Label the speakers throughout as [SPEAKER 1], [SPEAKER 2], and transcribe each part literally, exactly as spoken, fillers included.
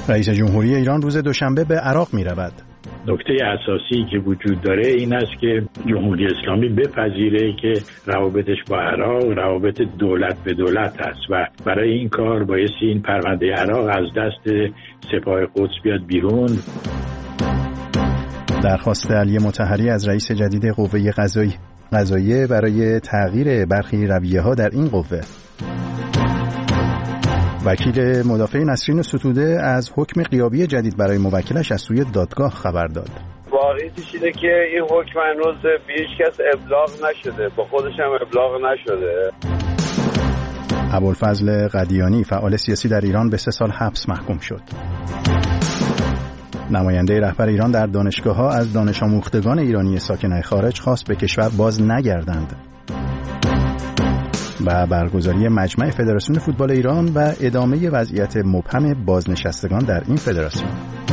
[SPEAKER 1] رئیس جمهوری ایران روز دوشنبه به عراق می رود.
[SPEAKER 2] نکته اساسی که وجود داره این است که جمهوری اسلامی بپذیره که روابطش با عراق روابط دولت به دولت است و برای این کار بایستی این پرونده عراق از دست سپاه قدس بیاد بیرون.
[SPEAKER 1] درخواست علی مطهری از رئیس جدید قوه قضایی قضاییه برای تغییر برخی رویه‌ها در این قوه. وکیل مدافع نسرین ستوده از حکم غیابی جدید برای موکلش از سوی دادگاه خبر داد.
[SPEAKER 3] واقعیتش اینه که این حکم هنوز به هیچ کس ابلاغ نشده، با خودش هم ابلاغ نشده.
[SPEAKER 1] ابوالفضل قدیانی فعال سیاسی در ایران به سه سال حبس محکوم شد. نماینده رهبر ایران در دانشگاه‌ها از دانش آموختگان ایرانی ساکن خارج خواست به کشور باز نگردند. و برگزاری مجمع فدراسیون فوتبال ایران و ادامه وضعیت مبهم بازنشستگان در این فدراسیون.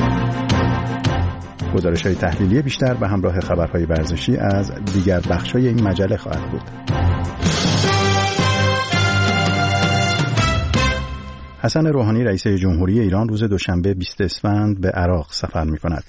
[SPEAKER 1] گزارش‌های تحلیلی بیشتر به همراه خبرهای ورزشی از دیگر بخش‌های این مجله خواهد بود. حسن روحانی رئیس جمهوری ایران روز دوشنبه بیست اسفند به عراق سفر می‌کند.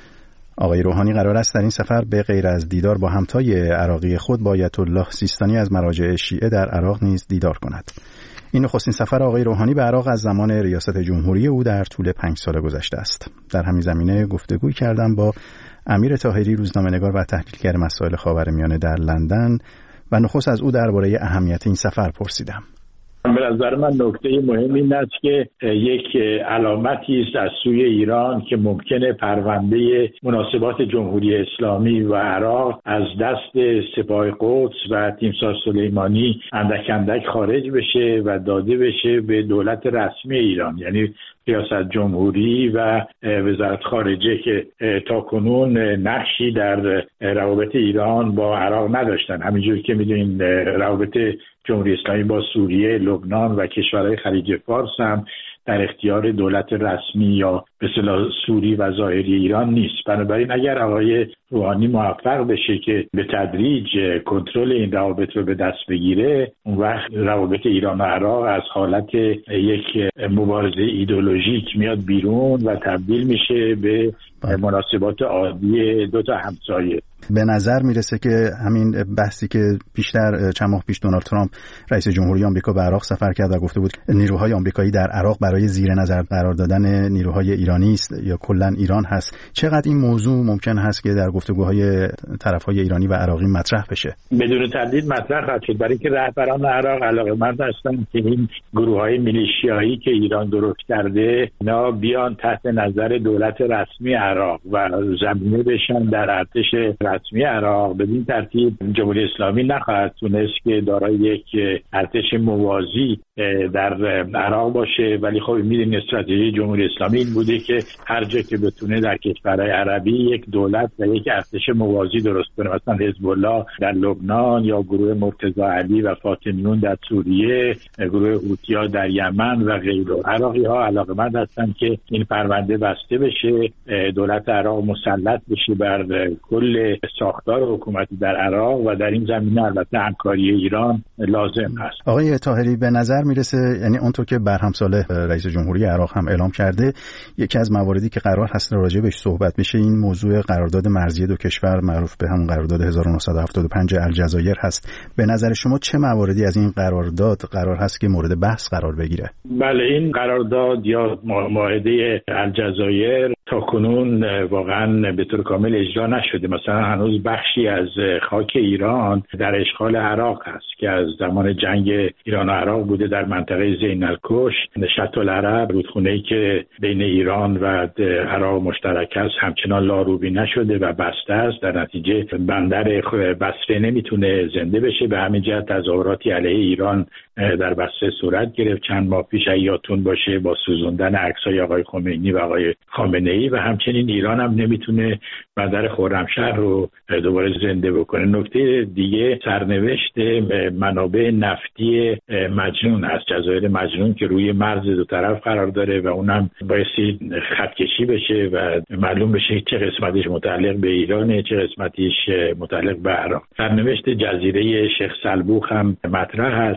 [SPEAKER 1] آقای روحانی قرار است در این سفر به غیر از دیدار با همتای عراقی خود با آیت الله سیستانی از مراجع شیعه در عراق نیز دیدار کند. این نخستین سفر آقای روحانی به عراق از زمان ریاست جمهوری او در طول پنج سال گذشته است. در همین زمینه گفتگوی کردم با امیر طاهری روزنامه‌نگار و تحلیلگر مسائل خاورمیانه در لندن و نخست از او درباره اهمیت این سفر پرسیدم.
[SPEAKER 2] به نظر من نکته مهم این است که یک علامتی است از سوی ایران که ممکنه پرونده مناسبات جمهوری اسلامی و عراق از دست سپاه قدس و تیمسار سلیمانی اندک اندک خارج بشه و داده بشه به دولت رسمی ایران، یعنی ریاست جمهوری و وزارت خارجه که تا کنون نقشی در روابط ایران با عراق نداشتن. همینجوری که میدونین روابط جمهوری اسلامی با سوریه، لبنان و کشورهای خلیج فارس هم در اختیار دولت رسمی یا به اصطلاح سوری و ظاهری ایران نیست. بنابراین اگر آقای روحانی موفق بشه که به تدریج کنترل این روابط رو به دست بگیره، اون وقت روابط ایران و عراق از حالت یک مبارزه ایدئولوژیک میاد بیرون و تبدیل میشه به مناسبات عادی دو تا همسایه.
[SPEAKER 1] به نظر میرسه که همین بحثی که بیشتر چند ماه پیش دونالد ترامپ رئیس جمهوری آمریکا به عراق سفر کرد و گفته بود نیروهای آمریکایی در عراق برای زیر نظر قرار دادن نیروهای ایرانی است یا کلا ایران هست، چقدر این موضوع ممکن هست که در گفتگوهای طرفهای ایرانی و عراقی مطرح بشه؟
[SPEAKER 2] بدون تردید مطرح خواهد شد، برای اینکه رهبران عراق علاقه‌مند هستند که این گروه‌های میلیشیایی که ایران درست کرده اینا بیان تحت نظر دولت رسمی عراق و زمینه بشن در ارتش رسمی عراق. بدین ترتیب جمهوری اسلامی نخواهد تونست که دارای یک ارتش موازی در عراق باشه، ولی خب می‌دونید استراتژی جمهوری اسلامی این بوده که هر جا که بتونه در کشورهای عربی یک دولت و یک ارتش موازی درست کنه، مثلا حزب الله در لبنان یا گروه مرتضی علی و فاطمیون در سوریه، گروه حوثی‌ها در یمن و غیره. عراقی‌ها علاقه‌مند هستند که این پرونده بسته بشه، دولت عراق مسلط بشه بر کل ساختار حکومتی در عراق و در این زمینه البته همکاری ایران لازم است.
[SPEAKER 1] آقای طاهری به نظر میرسه، یعنی اونطور که برهم صالح رئیس جمهوری عراق هم اعلام کرده، یکی از مواردی که قرار هست راجع بهش صحبت بشه این موضوع قرارداد مرزی دو کشور معروف به همون قرارداد هزار و نهصد و هفتاد و پنج الجزایر هست. به نظر شما چه مواردی از این قرارداد قرار هست که مورد بحث قرار بگیره؟
[SPEAKER 2] بله، این قرارداد یا معاهده الجزایر تا کنون واقعا به طور کامل اجرا نشده. مثلا هنوز بخشی از خاک ایران در اشغال عراق هست که از زمان جنگ ایران و عراق بوده، در منطقه زین الکش، شط العرب، رودخونه‌ای که بین ایران و عراق مشترک است همچنان لاروبی نشده و بسته است. در نتیجه بندر بصره نمیتونه زنده بشه. به همین جهت تظاهراتی علیه ایران در بصره صورت گرفت. چند ماه پیش یادتون باشه با سوزوندن عکسای آقای خمینی و آقای خامنه‌ای و همچنین ایران هم نمیتونه بندر خرمشهر رو دوباره زنده بکنه. نکته دیگه سرنوشت منابع نفتی مجنون است، جزایر مجنون که روی مرز دو طرف قرار داره و اونم بایستی خطکشی بشه و معلوم بشه چه قسمتش متعلق به ایرانه چه قسمتش متعلق به عراق. سرنوشت جزیره شیخ سلبوخ هم مطرح است که بایستی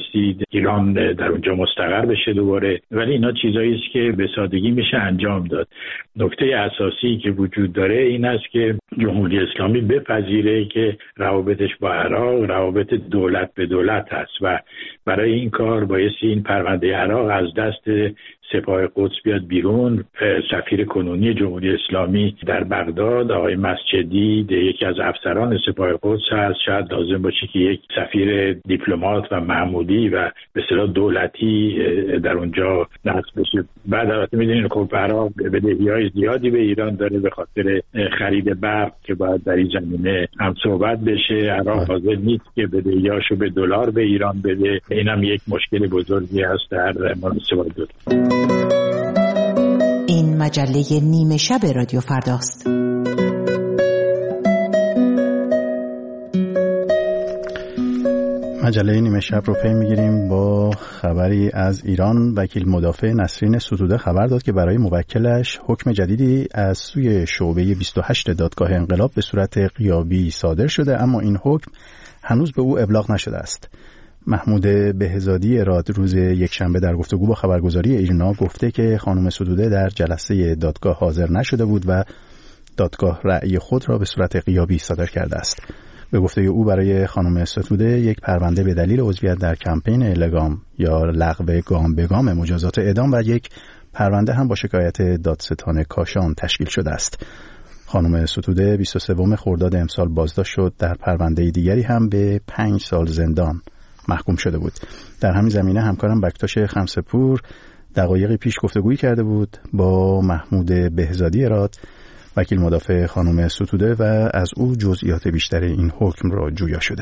[SPEAKER 2] بایستید ایران در اونجا مستقر بشه دوباره، ولی اینا چیزایی است که به سادگی میشه انجام داد. نکته اساسی که وجود داره این است که جمهوری اسلامی بپذیره که روابطش با عراق روابط دولت به دولت هست و برای این کار بایستی این پرونده عراق از دست سپاه قدس بیاد بیرون. سفیر کنونی جمهوری اسلامی در بغداد آقای مسجدی یکی از افسران سپاه قدس هست. شاید لازم باشه که یک سفیر دیپلمات و معمولی و به اصطلاح دولتی در اونجا نصب بشه. بعد البته میدونین خب عراق بدهی‌های زیادی به ایران داره به خاطر خرید برق که باید در این زمینه هم صحبت بشه. عراق حاضر نیست که بدهیاشو به دلار به ایران بده. اینم یک مشکل بزرگی هست در مناسبات دو.
[SPEAKER 4] این مجله نیمه شب رادیو فرداست.
[SPEAKER 1] مجله نیمه شب رو پی میگیریم با خبری از ایران. وکیل مدافع نسرین ستوده خبر داد که برای موکلش حکم جدیدی از سوی شعبه بیست و هشت دادگاه انقلاب به صورت غیابی صادر شده، اما این حکم هنوز به او ابلاغ نشده است. محمود بهزادی راد روز یکشنبه در گفتگو با خبرگزاری ایرنا گفته که خانم ستوده در جلسه دادگاه حاضر نشده بود و دادگاه رأی خود را به صورت غیابی صادر کرده است. به گفته او برای خانم ستوده یک پرونده به دلیل عضویت در کمپین لگام یا لغو گام به گام مجازات اعدام و یک پرونده هم با شکایت دادستان کاشان تشکیل شده است. خانم ستوده بیست و سوم خرداد امسال بازداشت شد. در پرونده دیگری هم به پنج سال زندان محکوم شده بود. در همین زمینه همکارم بکتاش خمسه‌پور دقایقی پیش گفتگویی کرده بود با محمود بهزادی راد وکیل مدافع خانم ستوده و از او جزئیات بیشتر این حکم را جویا شده.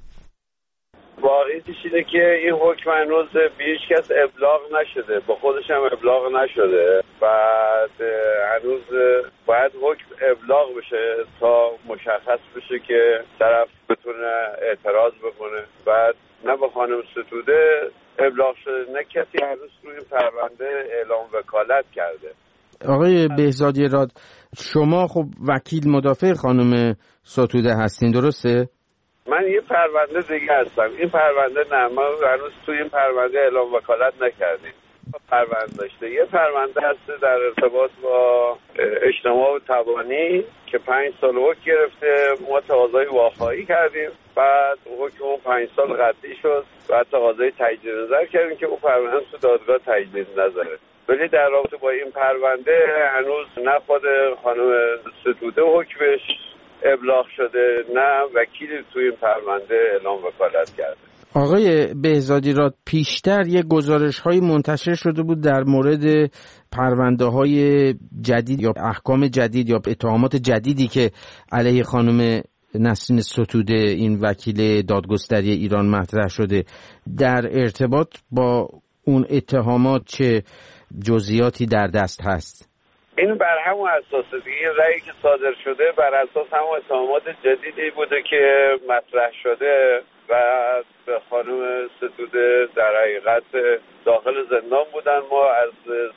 [SPEAKER 3] واقعیتش اینه که این حکم هنوز به هیچ کس ابلاغ نشده، با خودش هم ابلاغ نشده. بعد هنوز باید حکم ابلاغ بشه تا مشخص بشه که طرف بتونه اعتراض بکنه. بعد نه با خانم ستوده ابلاغ شده نه کسی هنوز روی این پرونده اعلام وکالت کرده.
[SPEAKER 5] آقای بهزادی راد، شما خب وکیل مدافع خانم ستوده هستین، درسته؟
[SPEAKER 3] من یه پرونده دیگه هستم. این پرونده نه، ما هنوز توی این پرونده اعلام وکالت نکردیم. پرونده داشته یه پرونده هست در ارتباط با اجتماع و تبانی که پنج سال حکم گرفته. ما تقاضای واخوایی کردیم، بعد حکم اون پنج سال قطعی شد، بعد تقاضای تجدید نظر کردیم که اون پرونده تو دادگاه تجدید نظره. ولی در رابطه با این پرونده هنوز نه خود خانم ستوده حکمش ابلاغ شده نه وکیلی توی این پرونده اعلام وکالت کرده.
[SPEAKER 5] آقای بهزادی راد، پیشتر یک گزارش‌های منتشر شده بود در مورد پرونده‌های جدید یا احکام جدید یا اتهامات جدیدی که علیه خانم نسرین ستوده این وکیل دادگستری ایران مطرح شده. در ارتباط با اون اتهامات چه جزئیاتی در دست هست؟
[SPEAKER 3] این بر همون اساسه دیگه. این رأیی که صادر شده بر اساس همون اتهامات جدیدی بوده که مطرح شده و به خانم ستوده در حقیقت داخل زندان بودن. ما از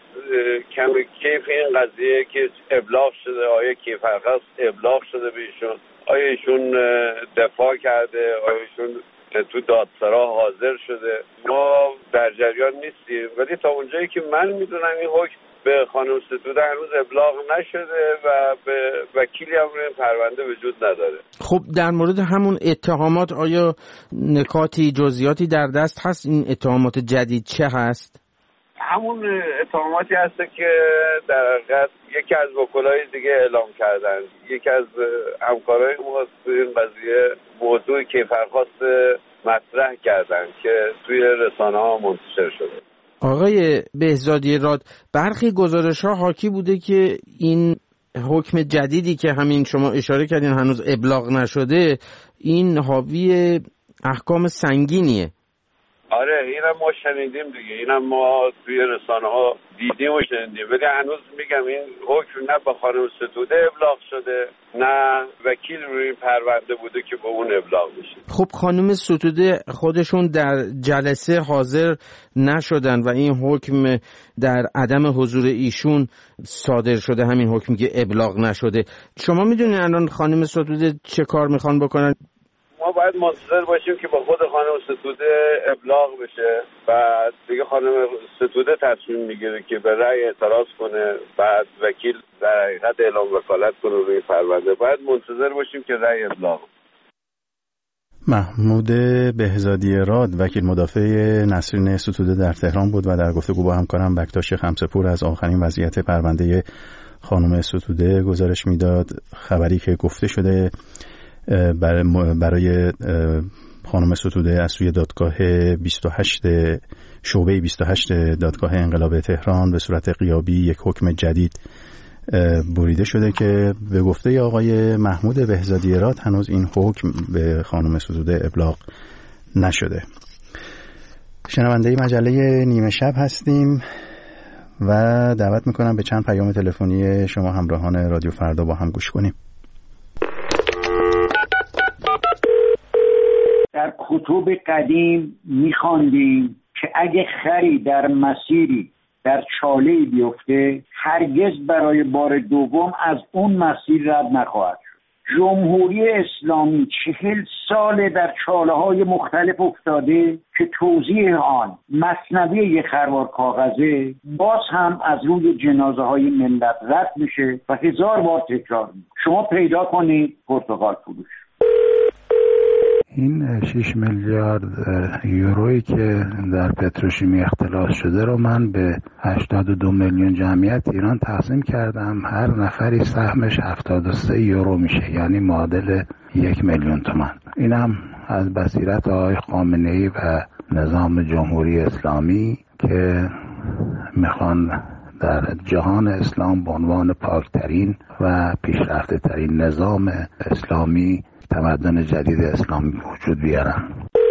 [SPEAKER 3] کم کیف این قضیه که ابلاغ شده، آیا کیفرخواست ابلاغ شده بهشون، آیا ایشون دفاع کرده، آیا ایشون تو دادسرا حاضر شده، ما در جریان نیستیم. ولی تا اونجایی که من میدونم این حکم به خانم ستوده هنوز ابلاغ نشده و به وکیلی هم روی پرونده وجود نداره.
[SPEAKER 5] خب در مورد همون اتهامات آیا نکاتی جزئیاتی در دست هست؟ این اتهامات جدید چه هست؟
[SPEAKER 3] همون اتهاماتی هست که در حقیقت یکی از وکلای دیگه اعلام کردن. یکی از همکارای ما توی این قضیه موضوعی که فرخواست مطرح کردن که توی رسانه ها منتشر شده.
[SPEAKER 5] آقای بهزادی راد، برخی گزارش ها حاکی بوده که این حکم جدیدی که همین شما اشاره کردین هنوز ابلاغ نشده، این حاوی احکام سنگینیه.
[SPEAKER 3] آره اینم ما شنیدیم دیگه، اینم ما توی رسانه ها دیدیم و شنیدیم. ولی هنوز میگم این حکم نه با خانم ستوده ابلاغ شده نه وکیل روی پرونده بوده که با اون ابلاغ بشه.
[SPEAKER 5] خب خانم ستوده خودشون در جلسه حاضر نشدن و این حکم در عدم حضور ایشون صادر شده، همین حکمی که ابلاغ نشده. شما میدونین الان خانم ستوده چه کار میخوان بکنن؟
[SPEAKER 3] ما ما باید منتظر باشیم که با خود خانم ستوده ابلاغ بشه، بعد دیگه خانم ستوده تصمیم میگیره که به رأی اعتراض کنه، بعد وکیل در حقیقت اعلام وکالت کنه روی پرونده. باید منتظر باشیم که رأی ابلاغ.
[SPEAKER 1] محمود بهزادی راد وکیل مدافع نسرین ستوده در تهران بود و در گفتگو با همکارم بکتاش خمسه‌پور از آخرین وضعیت پرونده خانم ستوده گزارش میداد. خبری که گفته شده برای خانم ستوده از سوی دادگاه بیست و هشت شعبه بیست و هشت دادگاه انقلاب تهران به صورت غیابی یک حکم جدید بریده شده که به گفته آقای محمود بهزادی راد هنوز این حکم به خانم ستوده ابلاغ نشده. شنونده مجله نیمه شب هستیم و دعوت میکنم به چند پیام تلفنی شما همراهان رادیو فردا با هم گوش کنیم.
[SPEAKER 6] در کتب قدیم میخواندیم که اگه خری در مسیری در چاله‌ای بیفته هرگز برای بار دوم از اون مسیر رد نخواهد شد. جمهوری اسلامی چهل سال در چاله‌های مختلف افتاده که توضیح آن مثنوی یک خروار کاغذه، باز هم از روی جنازه‌های ملت رد میشه و هزار بار تکرار میشه. شما پیدا کنید پرتغال فروش.
[SPEAKER 7] این شش میلیارد یورویی که در پتروشیمی اختلاس شده رو من به هشتاد و دو میلیون جمعیت ایران تقسیم کردم. هر نفری سهمش هفتاد و سه یورو میشه، یعنی معادل یک میلیون تومان. اینم از بصیرت آقای خامنه‌ای و نظام جمهوری اسلامی که میخوان در جهان اسلام به عنوان پاکترین و پیشرفته ترین نظام اسلامی تمدن جدید اسلامی وجود بیارن.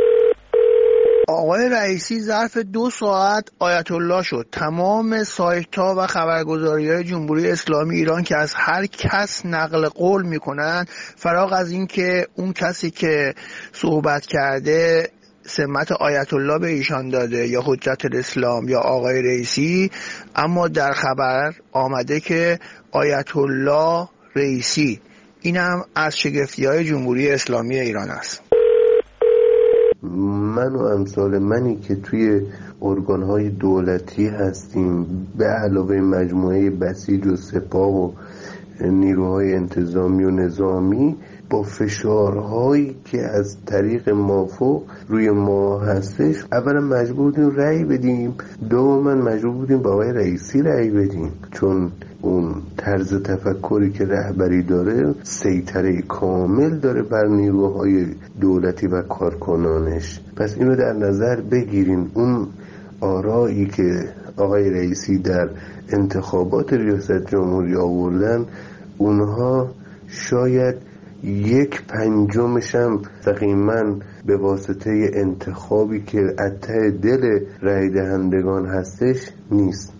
[SPEAKER 8] آقای رئیسی ظرف دو ساعت آیت الله شد. تمام سایت‌ها و خبرگزاری‌های جمهوری اسلامی ایران که از هر کس نقل قول میکنن، فراغ از این که اون کسی که صحبت کرده سمت آیت الله به ایشان داده یا حجت الاسلام یا آقای رئیسی، اما در خبر آمده که آیت الله رئیسی. این هم از شگفتی‌های جمهوری اسلامی ایران است.
[SPEAKER 9] من و امثال منی که توی ارگان‌های دولتی هستیم، به علاوه مجموعه بسیج و سپاه و نیروهای انتظامی و نظامی، با فشارهایی که از طریق مافوق روی ما هستش، اولا مجبور بودیم رأی بدیم، دوما مجبور بودیم با آقای رئیسی رأی بدیم، چون اون طرز تفکری که رهبری داره سیطره کامل داره بر نیروهای دولتی و کارکنانش. پس اینو در نظر بگیرین. اون آرایی که آقای رئیسی در انتخابات ریاست جمهوری آوردن، اونها شاید یک پنجمش هم دقیقاً به واسطه انتخابی که از ته دل رای دهندگان هستش نیست.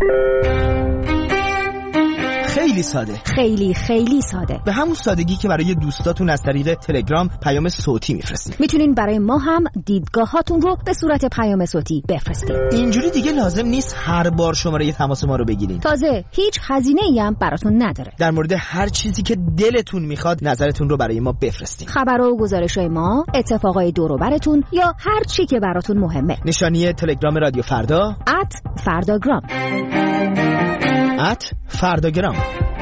[SPEAKER 10] خیلی ساده،
[SPEAKER 11] خیلی خیلی ساده،
[SPEAKER 10] به همون سادگی که برای دوستاتون از طریق تلگرام پیام صوتی میفرستید.
[SPEAKER 11] میتونین برای ما هم دیدگاهاتون رو به صورت پیام صوتی بفرستید.
[SPEAKER 10] اینجوری دیگه لازم نیست هر بار شماره تماس ما رو بگیرین.
[SPEAKER 11] تازه هیچ هزینه‌ای هم براتون نداره.
[SPEAKER 10] در مورد هر چیزی که دلتون میخواد نظرتون رو برای ما بفرستین.
[SPEAKER 11] خبر و گزارش‌های ما، اتفاقای دور و براتون یا هر چی که براتون مهمه.
[SPEAKER 10] نشانی تلگرام رادیو فردا
[SPEAKER 11] ات فرداگرام
[SPEAKER 10] ات فرداگرام.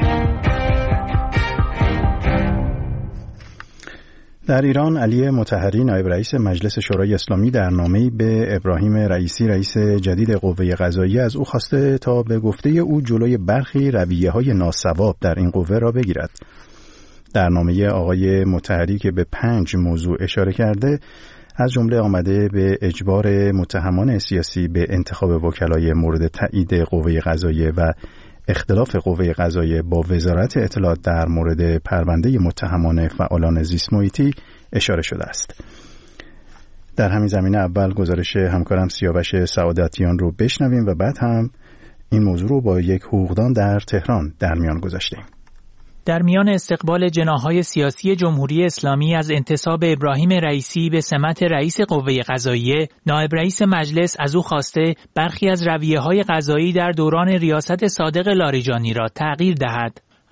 [SPEAKER 1] در ایران علی مطهری نایب رئیس مجلس شورای اسلامی در نامه‌ای به ابراهیم رئیسی رئیس جدید قوه قضاییه از او خواسته تا به گفته او جلوی برخی رویه‌های ناصواب در این قوه را بگیرد. در نامه آقای مطهری که به پنج موضوع اشاره کرده، از جمله آمده به اجبار متهمان سیاسی به انتخاب وکلای مورد تایید قوه قضاییه و اختلاف قوه قضاییه با وزارت اطلاعات در مورد پرونده متهمان فعالان زیست محیطی اشاره شده است. در همین زمینه اول گزارش همکارم سیاوش سعادتیان رو بشنویم و بعد هم این موضوع رو با یک حقوقدان در تهران در میان گذاشتیم.
[SPEAKER 12] در میان استقبال جناح‌های سیاسی جمهوری اسلامی از انتصاب ابراهیم رئیسی به سمت رئیس قوه قضاییه، نایب رئیس مجلس از او خواسته برخی از رویه‌های قضایی در دوران ریاست صادق لاریجانی را تغییر دهد.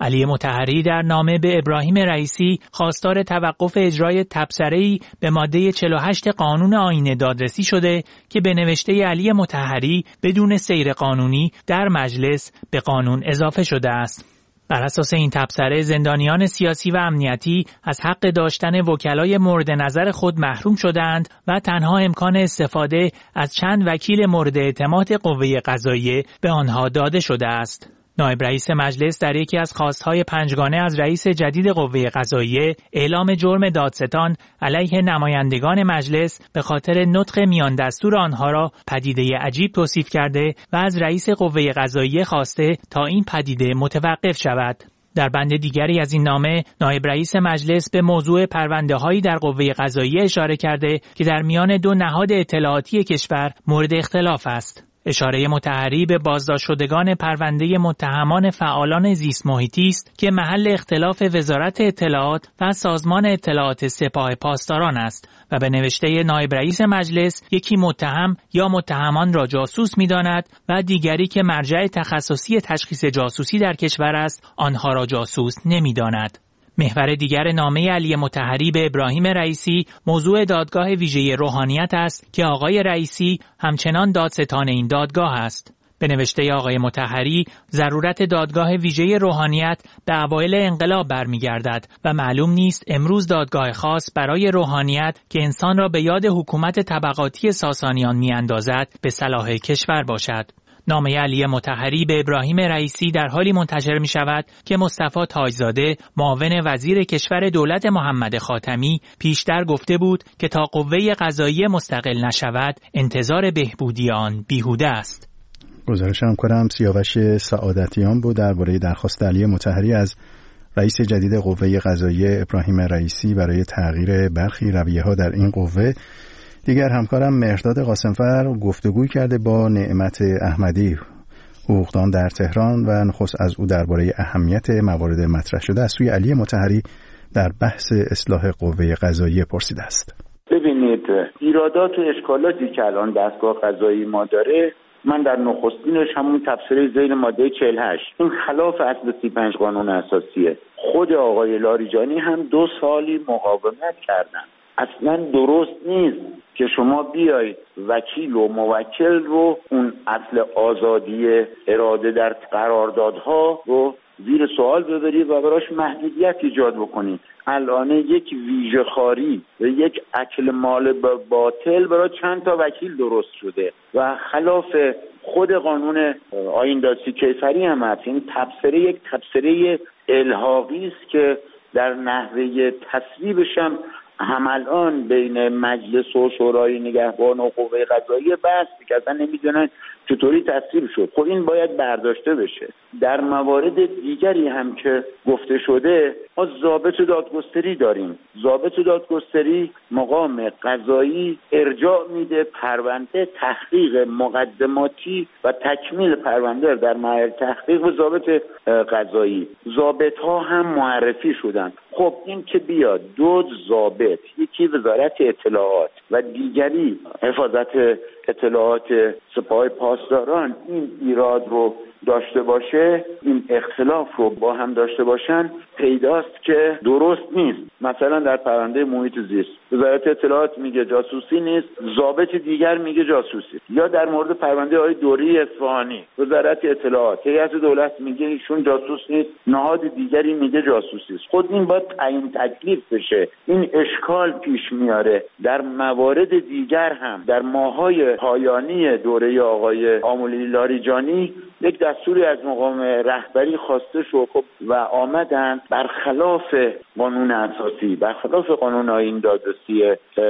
[SPEAKER 12] علی مطهری در نامه به ابراهیم رئیسی خواستار توقف اجرای تبصره‌ای به ماده چهل و هشت قانون آیین دادرسی شده که به نوشته علی مطهری بدون سیر قانونی در مجلس به قانون اضافه شده است. بر اساس این تبصره زندانیان سیاسی و امنیتی از حق داشتن وکلای مورد نظر خود محروم شدند و تنها امکان استفاده از چند وکیل مورد اعتماد قوه قضاییه به آنها داده شده است. نایب رئیس مجلس در یکی از خواستهای پنجگانه از رئیس جدید قوه قضاییه اعلام جرم دادستان علیه نمایندگان مجلس به خاطر نطق میان دستور آنها را پدیده عجیب توصیف کرده و از رئیس قوه قضاییه خواسته تا این پدیده متوقف شود. در بند دیگری از این نامه نایب رئیس مجلس به موضوع پرونده‌هایی در قوه قضاییه اشاره کرده که در میان دو نهاد اطلاعاتی کشور مورد اختلاف است. اشاره مطهری به بازداشت شدگان پرونده متهمان فعالان زیست محیطی است که محل اختلاف وزارت اطلاعات و سازمان اطلاعات سپاه پاسداران است و به نوشته نایب رئیس مجلس یکی متهم یا متهمان را جاسوس می‌داند و دیگری که مرجع تخصصی تشخیص جاسوسی در کشور است آنها را جاسوس نمی‌داند. محور دیگر نامه علی مطهری به ابراهیم رئیسی موضوع دادگاه ویژه روحانیت است که آقای رئیسی همچنان دادستان این دادگاه است. به نوشته آقای مطهری ضرورت دادگاه ویژه روحانیت به اوایل انقلاب برمیگردد و معلوم نیست امروز دادگاه خاص برای روحانیت که انسان را به یاد حکومت طبقاتی ساسانیان میاندازد به صلاح کشور باشد. نامه علی مطهری به ابراهیم رئیسی در حالی منتشر می شود که مصطفی تاجزاده معاون وزیر کشور دولت محمد خاتمی پیشتر گفته بود که تا قوه قضاییه مستقل نشود انتظار بهبودی آن بیهوده است.
[SPEAKER 1] گزارش همکارم سیاوش سعادتیان بود درباره درخواست علی مطهری از رئیس جدید قوه قضاییه ابراهیم رئیسی برای تغییر برخی رویه‌ها در این قوه. دیگر همکارم مهرداد قاسمفر گفتگوی کرده با نعمت احمدی حقوقدان در تهران و نخست از او درباره اهمیت موارد مطرح شده از سوی علی مطهری در بحث اصلاح قوه قضاییه پرسیده است.
[SPEAKER 13] ببینید ایرادات و اشکالاتی که الان دستگاه قضایی ما داره، من در نخستینش همون تفسیر ذیل ماده چهل و هشت این خلاف اصل سی و پنج قانون اساسیه. خود آقای لاریجانی هم دو سالی مقاومت کردن. اصلا درست نیست که شما بیایید وکیل و موکل رو اون اصل آزادی اراده در قراردادها رو زیر سوال ببرید و براش محدودیت ایجاد بکنید. الان یک ویژه خاری و یک اکل مال باطل برای چند تا وکیل درست شده و خلاف خود قانون آیین دادرسی کیفری هم هست. این تبصره یک تبصره الحاقی است که در نحوه تصویبش هم هم الان بین مجلس و شورای نگهبان و قوه قضاییه بحث که اصلا نمیدونن چطوری تصویب شد. خب این باید برداشته بشه. در موارد دیگری هم که گفته شده ما ضابط دادگستری داریم. ضابط دادگستری مقام قضایی ارجاع میده پرونده تحقیق مقدماتی و تکمیل پرونده در مرحله تحقیق و ضابط قضایی. ضابط ها هم معرفی شدن. خب این که بیاد دو ضابط، یکی وزارت اطلاعات و دیگری حفاظت اطلاعات سپاه پاسداران این ایراد رو داشته باشه، این اختلاف رو با هم داشته باشن، پیداست که درست نیست. مثلا در پرونده محیط زیست وزارت اطلاعات میگه جاسوسی نیست، ضابط دیگر میگه جاسوسی. یا در مورد پرونده آقای دوری اصفهانی وزارت اطلاعات هیئت دولت میگه ایشون جاسوس نیست، نهاد دیگری میگه جاسوسی است. خود این باید تعیین تکلیف بشه. این اشکال پیش میاره. در موارد دیگر هم در ماهای پایانی دوره آقای آملی لاریجانی یک دستوری از مقام رهبری خواسته شد و آمدن برخلاف قانون اساسی، برخلاف قانون آیین دادرسی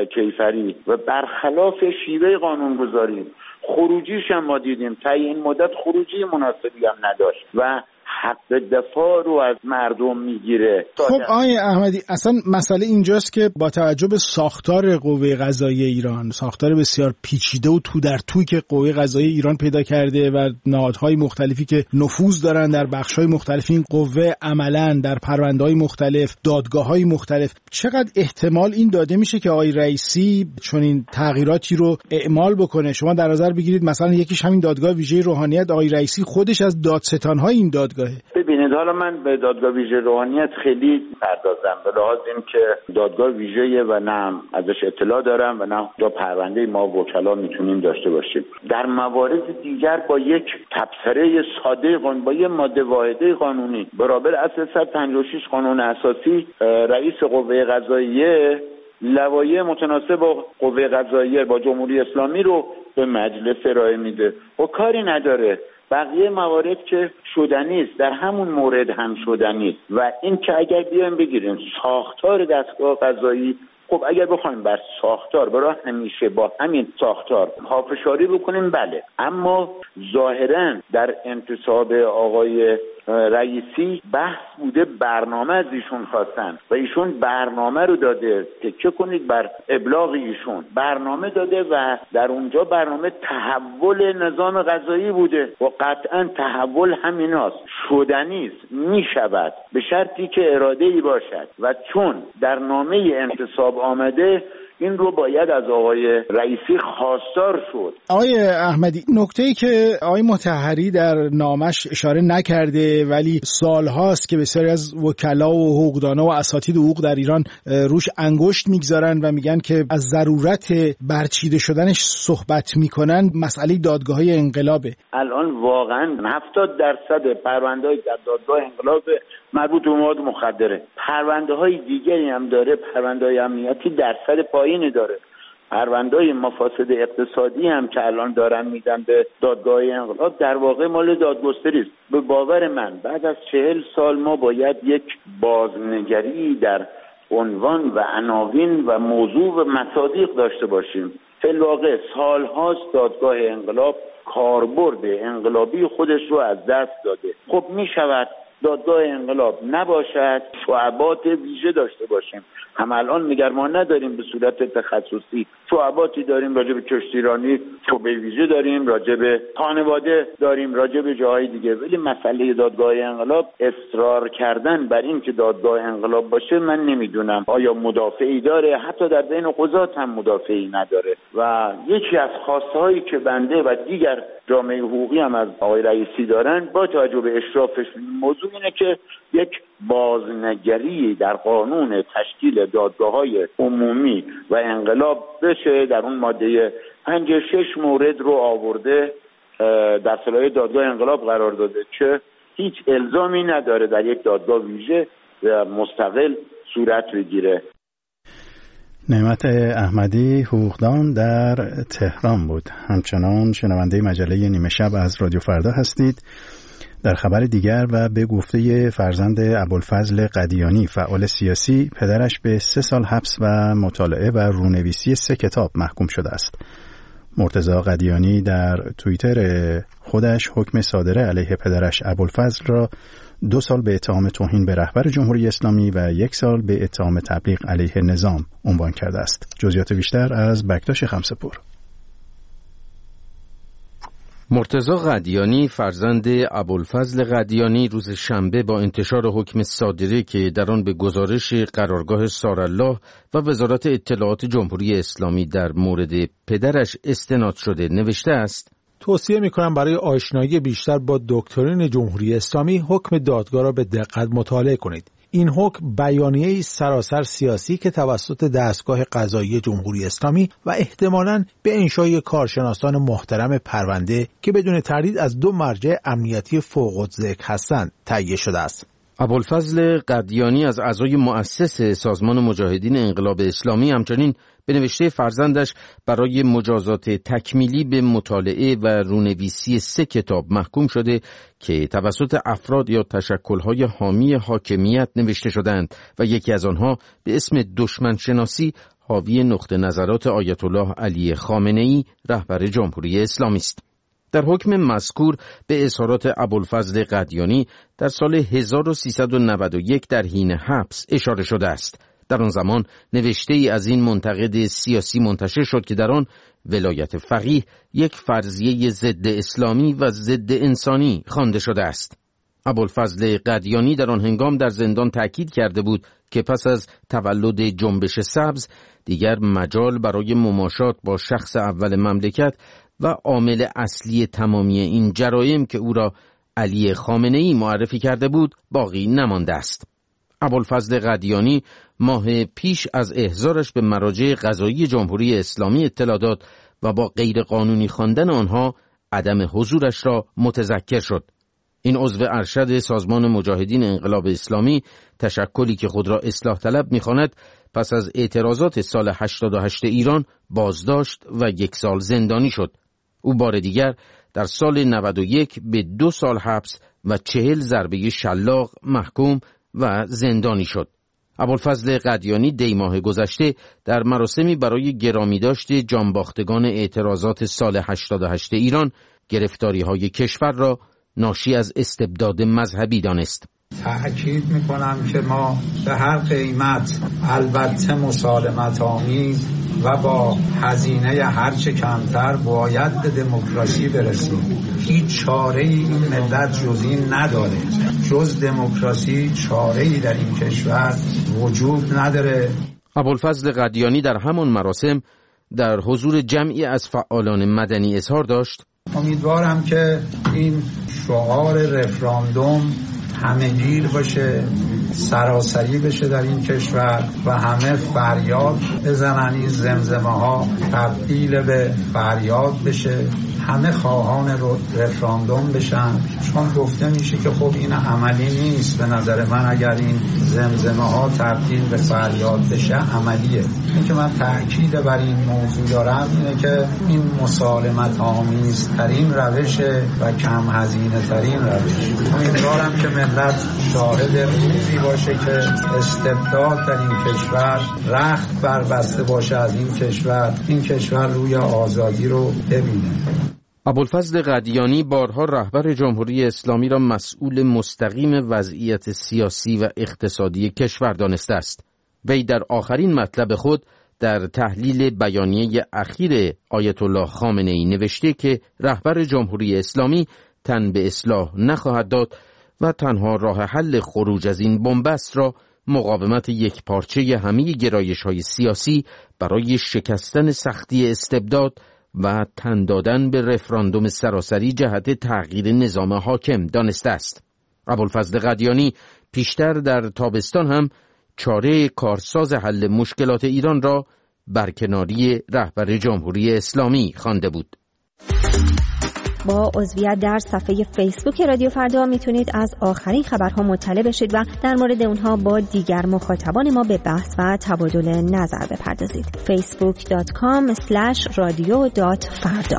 [SPEAKER 13] کیفری و برخلاف شیوه قانونگذاری خروجیش هم ما دیدیم. تا این مدت خروجی مناسبی هم نداشت و حق دفاع رو از مردم میگیره.
[SPEAKER 14] خب آقای احمدی اصلا مسئله اینجاست که با توجه به ساختار قوه قضاییه ایران، ساختار بسیار پیچیده و تو در توی که قوه قضاییه ایران پیدا کرده و نهادهای مختلفی که نفوذ دارن در بخش‌های مختلف این قوه عملاً در پرونده‌های مختلف، دادگاه‌های مختلف، چقدر احتمال این داده میشه که آقای رئیسی چون این تغییراتی رو اعمال بکنه؟ شما در نظر بگیرید مثلا یکیش همین دادگاه ویژه روحانیت، آقای رئیسی خودش از دادستان‌های این داد دادگاهه؟
[SPEAKER 13] ببینید حالا من به دادگاه ویژه روحانیت خیلی پردازم به لحاظ این که دادگاه ویژه و نه ازش اطلاع دارم و نه دا پرونده ما وکلا میتونیم داشته باشیم. در موارد دیگر با یک تبصره ساده قانون، با یک ماده واحده قانونی برابر اصل صد و پنجاه و شش قانون اساسی، رئیس قوه قضاییه لوایح متناسب با قوه قضاییه با جمهوری اسلامی رو به مجلس ارائه میده و کاری نداره. بقیه موارد که شدنی است در همون مورد هم شدنی است. و این که اگر بیایم بگیریم ساختار دستگاه قضایی، خب اگر بخوایم بر ساختار برای همیشه با همین ساختار پافشاری بکنیم بله، اما ظاهرا در انتصاب آقای رئیسی بحث بوده برنامه از ایشون خواستن و ایشون برنامه رو داده، تکیه کنید بر ابلاغ ایشون برنامه داده و در اونجا برنامه تحول نظام قضایی بوده و قطعا تحول همیناست، شدنی است، میشود به شرطی که اراده ای باشد و چون در نامه انتصاب آمده این رو باید از آقای رئیسی خواستار شد.
[SPEAKER 14] آقای احمدی، نکته‌ای که آقای مطهری در نامش اشاره نکرده ولی سالهاست که بسیاری از وکلا و حقوقدانا و اساتید حقوق در ایران روش انگشت میگذارن و میگن که از ضرورت برچیده شدنش صحبت میکنن، مسئله دادگاه‌های انقلابه.
[SPEAKER 13] الان واقعا هفتاد درصد پرونده‌های در دادگاه انقلاب مربوط به مواد مخدره. پرونده‌های دیگری هم داره، پرونده‌های امنیتی درصد پایینی داره. پرونده‌های مفاسد اقتصادی هم که الان دارن میدن به دادگاه انقلاب در واقع مال دادگستری است. به باور من بعد از چهل سال ما باید یک بازنگری در عنوان و عناوین و موضوع و مصادیق داشته باشیم. فی الواقع سال‌هاست دادگاه انقلاب کاربرد انقلابی خودش رو از دست داده. خب میشود دادگاه انقلاب نباشد، شعبات ویژه داشته باشیم. هم الان میگر ما نداریم به صورت تخصصی، شعباتی داریم راجع به کشتیرانی، شعبه ویژه داریم راجع به خانواده داریم، راجع به جاهای دیگه. ولی مسئله دادگاه انقلاب اصرار کردن بر این که دادگاه انقلاب باشه من نمیدونم آیا مدافعی داره، حتی در بین قضات هم مدافعی نداره. و یکی از خواستهایی که بنده و دیگر جامعه حقوقی هم از آقای رئیسی دارن با توجه به اشرافش موضوع اینه که یک بازنگری در قانون تشکیل دادگاه‌های عمومی و انقلاب بشه. در اون ماده پنجاه و شش مورد رو آورده در صلاحیت دادگاه انقلاب قرار داده که هیچ الزامی نداره در یک دادگاه ویژه و مستقل صورت بگیره.
[SPEAKER 1] نعمت احمدی حقوقدان در تهران بود. همچنان شنونده مجله نیمه شب از رادیو فردا هستید. در خبر دیگر و به گفته فرزند ابوالفضل قدیانی فعال سیاسی، پدرش به سه سال حبس و مطالعه و رونویسی سه کتاب محکوم شده است. مرتضی قدیانی در توییتر خودش حکم صادره علیه پدرش ابوالفضل را دو سال به اتهام توهین به رهبر جمهوری اسلامی و یک سال به اتهام تبلیغ علیه نظام عنوان کرده است. جزئیات بیشتر از بکتاش خمسه‌پور.
[SPEAKER 5] مرتضی قدیانی فرزند ابوالفضل قدیانی روز شنبه با انتشار حکم صادره که در آن به گزارش قرارگاه سارالله و وزارت اطلاعات جمهوری اسلامی در مورد پدرش استناد شده نوشته است:
[SPEAKER 15] توصیه می‌کنم برای آشنایی بیشتر با دکترین جمهوری اسلامی حکم دادگاه را به دقت مطالعه کنید. این حکم بیانیه‌ای سراسر سیاسی که توسط دستگاه قضایی جمهوری اسلامی و احتمالاً به انشای کارشناسان محترم پرونده که بدون تردید از دو مرجع امنیتی فوق‌الذکر هستند تهیه شده است.
[SPEAKER 5] ابوالفضل قدیانی از اعضای مؤسس سازمان مجاهدین انقلاب اسلامی همچنین به نوشته فرزندش برای مجازات تکمیلی به مطالعه و رونویسی سه کتاب محکوم شده که توسط افراد یا تشکل‌های حامی حاکمیت نوشته شدند و یکی از آنها به اسم دشمن شناسی حاوی نقطه نظرات آیت الله علی خامنه‌ای رهبر جمهوری اسلامی است. در حکم مذکور به اظهارات ابوالفضل قدیانی در سال هزار و سیصد و نود و یک در حین حبس اشاره شده است. در آن زمان نوشته ای از این منتقد سیاسی منتشر شد که در آن ولایت فقیه یک فرضیه ضد اسلامی و ضد انسانی خوانده شده است. ابوالفضل قدیانی در آن هنگام در زندان تاکید کرده بود که پس از تولد جنبش سبز دیگر مجال برای مماشات با شخص اول مملکت و عامل اصلی تمامی این جرایم که او را علی خامنه‌ای معرفی کرده بود باقی نمانده است. ابوالفضل قدیانی ماه پیش از احضارش به مراجع قضایی جمهوری اسلامی اطلاع داد و با غیر قانونی خواندن آنها عدم حضورش را متذکر شد. این عضو ارشد سازمان مجاهدین انقلاب اسلامی تشکلی که خود را اصلاح طلب می‌خواند پس از اعتراضات سال هشتاد و هشت ایران بازداشت و یک سال زندانی شد. او بار دیگر در سال نود و یک به دو سال حبس و چهل ضربه شلاق محکوم و زندانی شد. ابوالفضل قدیانی دی ماه گذشته در مراسمی برای گرامیداشت جانباختگان اعتراضات سال هشتاد و هشت ایران گرفتاری‌های کشور را ناشی از استبداد مذهبی دانست.
[SPEAKER 16] تأکید میکنم که ما به هر قیمت، البته مسالمت آمیز و با هزینه هرچه کمتر، باید به دموکراسی برسیم. هیچ چاره ای این ملت جز این نداره. جز دموکراسی چاره ای در این کشور وجود نداره.
[SPEAKER 5] ابوالفضل قدیانی در همان مراسم در حضور جمعی از فعالان مدنی اظهار داشت:
[SPEAKER 16] امیدوارم که این شعار رفراندوم همه‌گیر باشه، سراسری بشه در این کشور و همه فریاد بزنن، این زمزمه ها تبدیل به فریاد بشه، همه خواهان رفراندوم بشن. چون گفته میشه که خب این عملی نیست. به نظر من اگر این زمزمه ها تبدیل به فریاد بشه عملیه. این که من تأکید بر این موضوع دارم اینه که این مسالمت آمیز ترین روشه و کم هزینه ترین روش. امیدوارم که ملت شاهد روزی باشه که استبداد در این کشور رخت بربسته باشه از این کشور، این کشور روی آزادی رو ببینه.
[SPEAKER 5] ابوالفضل قدیانی بارها رهبر جمهوری اسلامی را مسئول مستقیم وضعیت سیاسی و اقتصادی کشور دانسته است. وی در آخرین مطلب خود در تحلیل بیانیه اخیر آیت الله خامنه‌ای نوشته که رهبر جمهوری اسلامی تن به اصلاح نخواهد داد و تنها راه حل خروج از این بنبست را مقاومت یک پارچه همه گرایش‌های سیاسی برای شکستن سختی استبداد و تن دادن به رفراندوم سراسری جهت تغییر نظام حاکم دانسته است. ابوالفضل قدیانی پیشتر در تابستان هم چاره کارساز حل مشکلات ایران را برکناری رهبر جمهوری اسلامی خوانده بود.
[SPEAKER 11] با عضویت در صفحه فیسبوک رادیو فردا میتونید از آخرین خبرها مطلع بشید و در مورد اونها با دیگر مخاطبان ما به بحث و تبادل نظر بپردازید. فیسبوک دات کام اسلش رادیو دات فردا.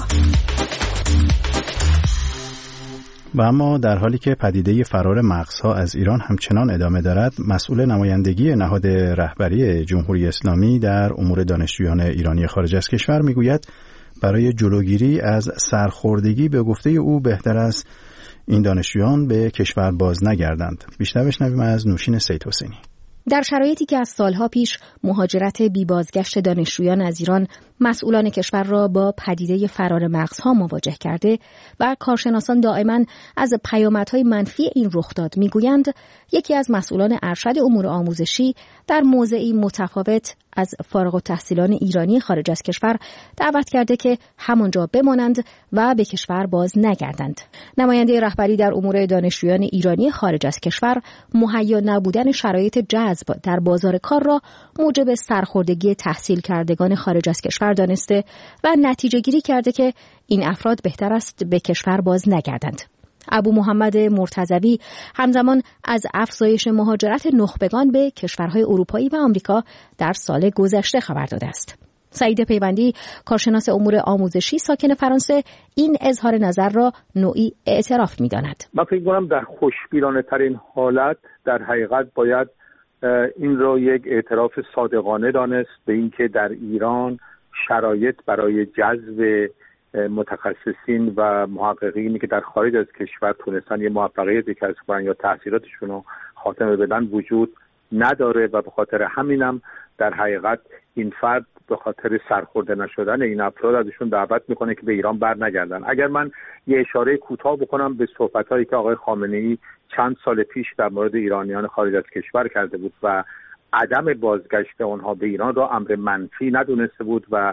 [SPEAKER 1] و اما در حالی که پدیده فرار مغزها از ایران همچنان ادامه دارد، مسئول نمایندگی نهاد رهبری جمهوری اسلامی در امور دانشجویان ایرانی خارج از کشور میگوید برای جلوگیری از سرخوردگی به گفته او بهتر است این دانشجویان به کشور باز نگردند. بیشتر بشنویم از نوشین سید حسینی.
[SPEAKER 11] در شرایطی که از سالها پیش مهاجرت بی بازگشت دانشجویان از ایران مسئولان کشور را با پدیده فرار مغزها مواجه کرده و کارشناسان دائما از پیامدهای منفی این رخداد میگویند، یکی از مسئولان ارشد امور آموزشی در موضعی متفاوت از فارغ التحصیلان ایرانی خارج از کشور دعوت کرده که همانجا بمانند و به کشور باز نگردند. نماینده رهبری در امور دانشجویان ایرانی خارج از کشور مهیا نبودن شرایط جذب در بازار کار را موجب سرخوردگی تحصیل کردگان خارج از کشور دانسته و نتیجه گیری کرده که این افراد بهتر است به کشور باز نگردند. ابو محمد مرتضوی همزمان از افزایش مهاجرت نخبگان به کشورهای اروپایی و آمریکا در سال گذشته خبر داده است. سعید پیوندی، کارشناس امور آموزشی ساکن فرانسه، این اظهار نظر را نوعی اعتراف می‌داند.
[SPEAKER 17] من فکر می‌کنم در خوشبینانه ترین حالت در حقیقت باید این را یک اعتراف صادقانه دانست به اینکه در ایران شرایط برای جذب متخصصین و محققینی که در خارج از کشور تونستن یه موفقیتی کسب کنن یا تحصیلاتشون رو خاتمه بدن وجود نداره و به خاطر همینم در حقیقت این فرد به خاطر سرخورده نشدن این افراد ازشون دعوت میکنه که به ایران بر نگردن. اگر من یه اشاره کوتاه بکنم به صحبتایی که آقای خامنه‌ای چند سال پیش در مورد ایرانیان خارج از کشور کرده بود و عدم بازگشت آنها به ایران را امر منفی ندونسته بود و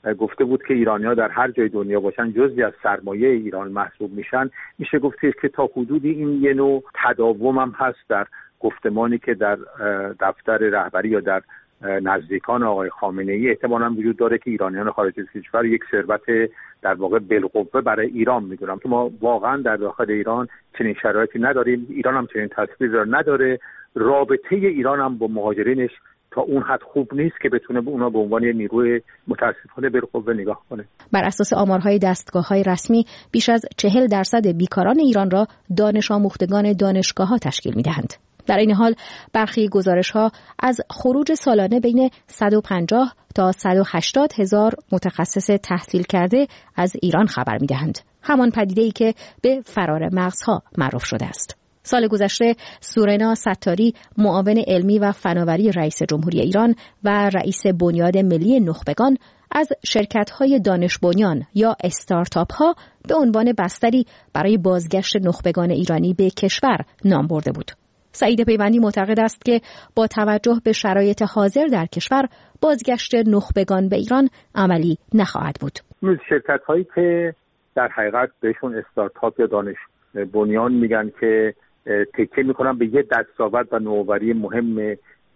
[SPEAKER 17] گفته بود که ایرانی‌ها در هر جای دنیا باشن جزئی از سرمایه ایران محسوب میشن، میشه گفتش که تا حدودی این یه نوع تداوم هم هست در گفتمانی که در دفتر رهبری یا در نزدیکان آقای خامنه‌ای احتمالاً وجود داره که ایرانیان خارج از کشور یک ثروت در واقع بالقوه برای ایران میدونم که ما واقعا در داخل ایران چنین شرایطی نداریم. ایران هم چنین تصویری را نداره. رابطه ایران هم با مهاجرینش تا اون حد خوب نیست که بتونه به اونا به عنوان نیروی متاسفانه بالقوه نگاه کنه.
[SPEAKER 11] بر اساس آمارهای دستگاه‌های رسمی بیش از چهل درصد بیکاران ایران را دانش آموختگان دانشگاه‌ها تشکیل می‌دهند. در این حال برخی گزارش‌ها از خروج سالانه بین صد و پنجاه تا صد و هشتاد هزار متخصص تحصیل کرده از ایران خبر می‌دهند. همان پدیده‌ای که به فرار مغزها معروف شده است. سال گذشته سورنا ستاری، معاون علمی و فناوری رئیس جمهوری ایران و رئیس بنیاد ملی نخبگان، از شرکت‌های دانش بنیان یا استارتاپ‌ها به عنوان بستری برای بازگشت نخبگان ایرانی به کشور نام برده بود. سعید پیوندی معتقد است که با توجه به شرایط حاضر در کشور بازگشت نخبگان به ایران عملی نخواهد بود.
[SPEAKER 17] شرکت‌هایی که در حقیقت بهشون استارتاپ یا دانش بنیان میگن که تکیه میکنن به یه دستاورد و نوآوری مهم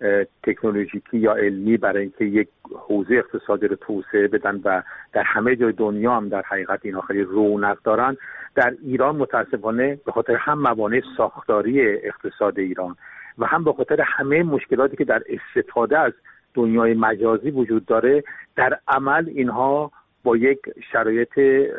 [SPEAKER 17] تکنولوژیکی یا علمی برای اینکه یک حوزه اقتصادی رو توسعه بدن و در همه جای دنیا هم در حقیقت اینا خیلی رونق دارن، در ایران متاسفانه به خاطر هم موانع ساختاری اقتصاد ایران و هم به خاطر همه مشکلاتی که در استفاده از دنیای مجازی وجود داره، در عمل اینها با یک شرایط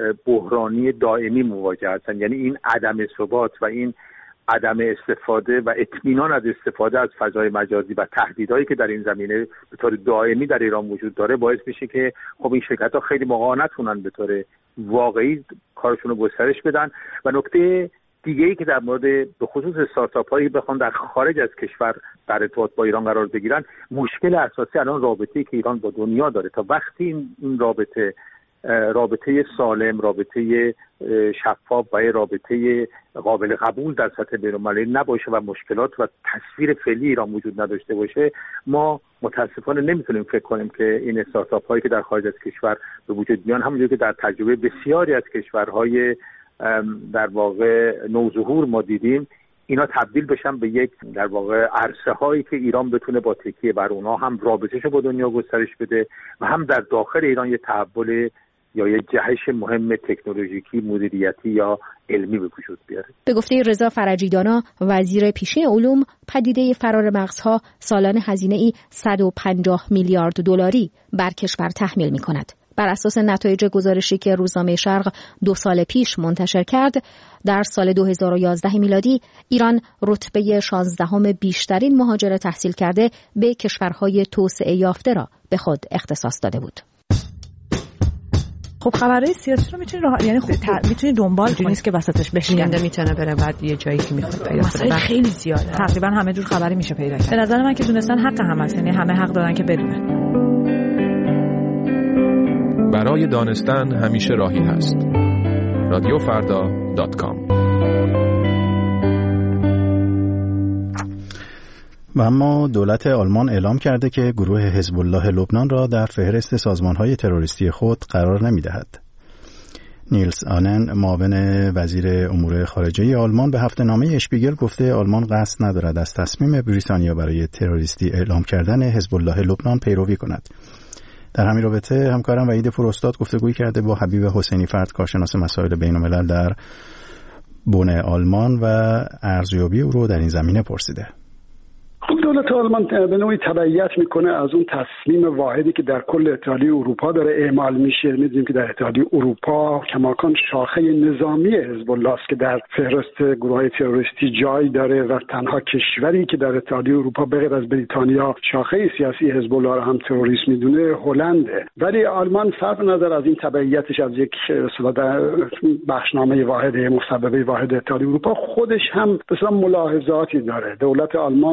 [SPEAKER 17] بحرانی دائمی مواجه هستند. یعنی این عدم ثبات و این عدم استفاده و اطمینان از استفاده از فضای مجازی و تهدیدهایی که در این زمینه به طور دائمی در ایران وجود داره باعث میشه که خب این شرکت‌ها خیلی موقع نتونن به طور واقعی کارشون رو گسترش بدن. و نکته دیگه‌ای که در مورد به خصوص استارتاپ‌هایی بخوان در خارج از کشور در ارتباط با ایران قرار بگیرن، مشکل اساسی الان رابطه‌ای که ایران با دنیا داره. تا وقتی این رابطه رابطه سالم، رابطه شفاف و رابطه قابل قبول در سطح بین‌المللی نباشه و مشکلات و تصویر فعلی ایران وجود نداشته باشه، ما متاسفانه نمیتونیم فکر کنیم که این استارتاپ هایی که در خارج از کشور به وجود میان، همونجوری که در تجربه بسیاری از کشورهای در واقع نوظهور ما دیدیم، اینا تبدیل بشن به یک در واقع عرصه هایی که ایران بتونه با تکیه بر اونها هم رابطه‌شو با دنیا گسترش بده و هم در داخل ایران یه تحول یا یک جهش مهم تکنولوژیکی، مدیریتی یا علمی به وجود بیاره.
[SPEAKER 11] به گفته رضا فرجیدانا، وزیر پیشین علوم، پدیده فرار مغزها سالانه هزینه‌ای صد و پنجاه میلیارد دلاری بر کشور تحمیل می‌کند. بر اساس نتایج گزارشی که روزنامه شرق دو سال پیش منتشر کرد، در سال دو هزار و یازده میلادی ایران رتبه شانزدهم بیشترین مهاجر تحصیل کرده به کشورهای توسعه یافته را به خود اختصاص داده بود.
[SPEAKER 18] خب خبرهای سیاسی رو میتونی راه یعنی خب میتونی دنبال کنی، نیست که وسطش بشینه میتونه بره بعد یه جایی که میخواد پیدا کنه. خیلی زیاده، تقریبا همه جور خبری میشه پیدا کرد. به نظر من که دونستن حق هم هست، یعنی همه حق دارن که بدونن.
[SPEAKER 19] برای دانستن همیشه راهی هست. رادیو فردا دات کام.
[SPEAKER 1] و اما دولت آلمان اعلام کرده که گروه حزب الله لبنان را در فهرست سازمان‌های تروریستی خود قرار نمی‌دهد. نیلز آنن، معاون وزیر امور خارجه آلمان، به هفته‌نامه اشپیگل گفته آلمان قصد ندارد از تصمیم بریتانیا برای تروریستی اعلام کردن حزب الله لبنان پیروی کند. در همین رابطه همکارم وحید فروستاد گفتگویی کرده با حبیب حسینی فرد، کارشناس مسائل بین‌الملل در بن آلمان، و ارزیابی او رو در این زمینه پرسیده.
[SPEAKER 20] خب دولت آلمان به نوعی تبعیت میکنه از اون تصمیم واحدی که در کل اتحادیه اروپا داره اعمال میشه. میدونیم که در اتحادیه اروپا کماکان شاخه نظامی حزب الله است که در فهرست گروه‌های تروریستی جای داره و تنها کشوری که در اتحادیه اروپا به غیر از بریتانیا شاخه سیاسی حزب الله را هم تروریست میدونه هلنده. ولی آلمان صرف نظر از این تبعیتش از یک بخشنامه واحد، مسببه واحد اتحادیه اروپا، خودش هم مثلا ملاحظاتی داره. دولت آلمان معتقد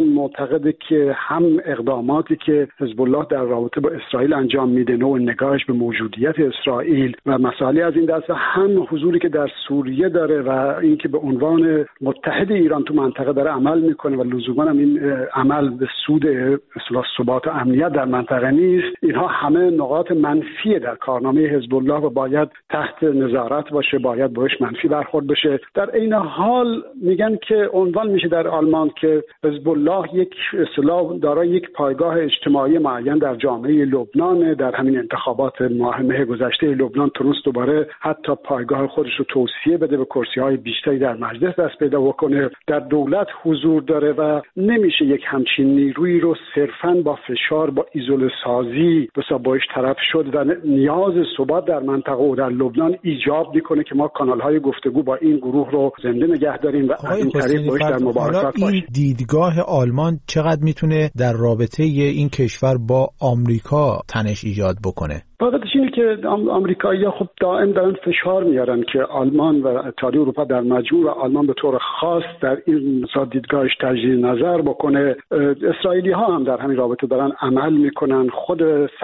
[SPEAKER 20] معتقده که هم اقداماتی که حزب الله در رابطه با اسرائیل انجام میده، نوع نگاهش به موجودیت اسرائیل و مسائلی از این دست، و هم حضوری که در سوریه داره و اینکه به عنوان متحد ایران تو منطقه داره عمل میکنه و لزوما هم این عمل به سود اصلاح ثبات و امنیت در منطقه نیست، اینها همه نقاط منفی در کارنامه حزب الله و باید تحت نظارت باشه، باید باش منفی برخورد بشه. در این حال میگن که عنوان میشه در آلمان که حزب الله یک اصطلاح دارای یک پایگاه اجتماعی معین در جامعه لبنان. در همین انتخابات ماه مه گذشته لبنان تونست دوباره حتی پایگاه خودش رو توسعه بده، به کرسی‌های بیشتری در مجلس دست پیدا بکنه، در دولت حضور داره و نمیشه یک همچین نیرویی رو صرفاً با فشار، با ایزوله سازی بسا باش طرف شد و نیاز ثبات در منطقه و در لبنان ایجاب میکنه که ما کانال‌های گفتگو با این گروه رو زنده نگه داریم و از این طریق باش در مبارزات باشیم.
[SPEAKER 15] این دیدگاه آلمان چقدر میتونه در رابطه این کشور با آمریکا تنش ایجاد بکنه؟
[SPEAKER 20] واقعیتش اینه که آمریکایی‌ها خب دائم دارن فشار میارن که آلمان و اتحادیه اروپا در مجموع و آلمان به طور خاص در این مسائل دیدگاهش تجدید نظر بکنه. اسرائیلی‌ها هم در همین رابطه دارن عمل میکنن. خود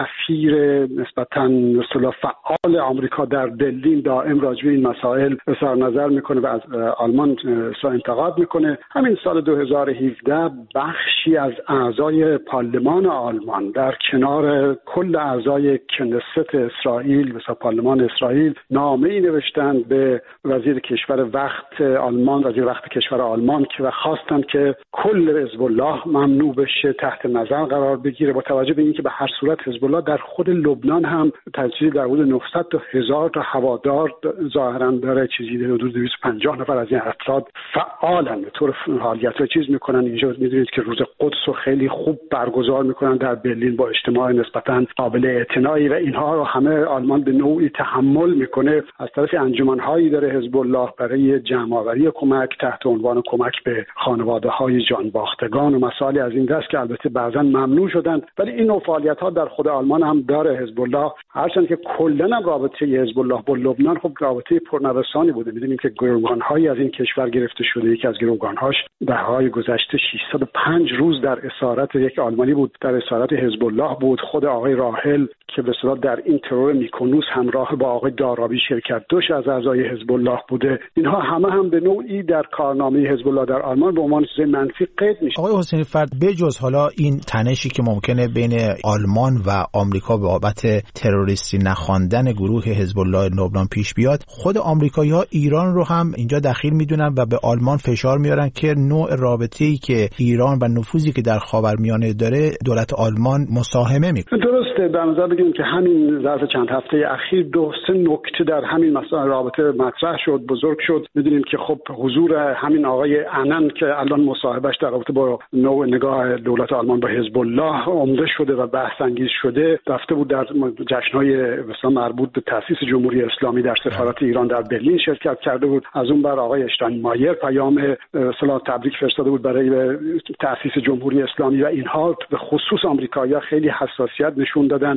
[SPEAKER 20] سفیر نسبتاً اصطلاح فعال آمریکا در برلین دائم راجع به این مسائل اظهار نظر میکنه و از آلمان انتقاد میکنه. همین سال دو هزار و هفده بخشی از اعضای پارلمان آلمان در کنار کل اعضای کنست اسرائیل و پارلمان اسرائیل نامه‌ای نوشتند به وزیر کشور وقت آلمان، وزیر وقت کشور آلمان، که و خواستند که کل حزب الله ممنوع بشه، تحت نظر قرار بگیره، با توجه به اینکه به هر صورت حزب الله در خود لبنان هم تجهیز در حدود نهصد تا هزار تا هوادار ظاهرا داره، چیزی حدود دویست و پنجاه نفر از این افراد فعالن به طور فعالیت و چیز میکنن. اینجا میدونید که روز قدس رو خیلی خوب برگزار میکنن در برلین با اجتماع نسبتا قابل اعتنایی و اینها رو همه آلمان به نوعی تحمل میکنه. از طرف انجمن‌هایی داره حزب الله برای جمع‌آوری کمک تحت عنوان کمک به خانواده‌های جانباختگان و مسائلی از این دست که البته بعضا ممنوع شدند، ولی این نوع فعالیت‌ها در خود آلمان هم داره حزب الله. هرچند که کلاً هم رابطه حزب الله با لبنان خب رابطه پرنوسانی بوده. می‌دونیم که گروگان‌هایی از این کشور گرفته شده. یکی از گروگان‌هاش دهه‌های گذشته ششصد و پنج روز در اسارت یک آلمانی بود، در اسارت حزب الله بود. خود آقای راحل که به صورت در این ترور میکونوس همراه با آقای دارابی شرکت داشت از اعضای حزب الله بوده. اینها همه هم به نوعی در کارنامه حزب الله در آلمان به عنوان چیز منفی قید میشه.
[SPEAKER 15] آقای حسینی فرد، بجز حالا این تنشی که ممکنه بین آلمان و آمریکا به بابت تروریستی نخواندن گروه حزب الله لبنان پیش بیاد، خود آمریکایی‌ها ایران رو هم اینجا دخیل میدونن و به آلمان فشار میارن که نوع رابطه‌ای که ایران و نفوذی که در خاورمیانه داره دولت آلمان مساهمه میکنه.
[SPEAKER 20] درسته. به نظر بگیریم که همین ظرف چند هفته اخیر دو سه نکته در همین مسائل رابطه مطرح شد، بزرگ شد. می‌دونیم که خب حضور همین آقای عنن که الان مصاحبهش در رابطه با نوع نگاه دولت آلمان به حزب الله عمده شده و بحث انگیز شده، رفته بود در جشن‌های مثلا مربوط به تأسیس جمهوری اسلامی در سفارت ایران در برلین شرکت کرده بود. از اون بر آقای اشتاینمایر پیام اصطلاح تبریک فرستاده بود برای تأسیس جمهوری اسلامی و اینها به خصوص آمریکایی‌ها خیلی حساسیت نشون دادند.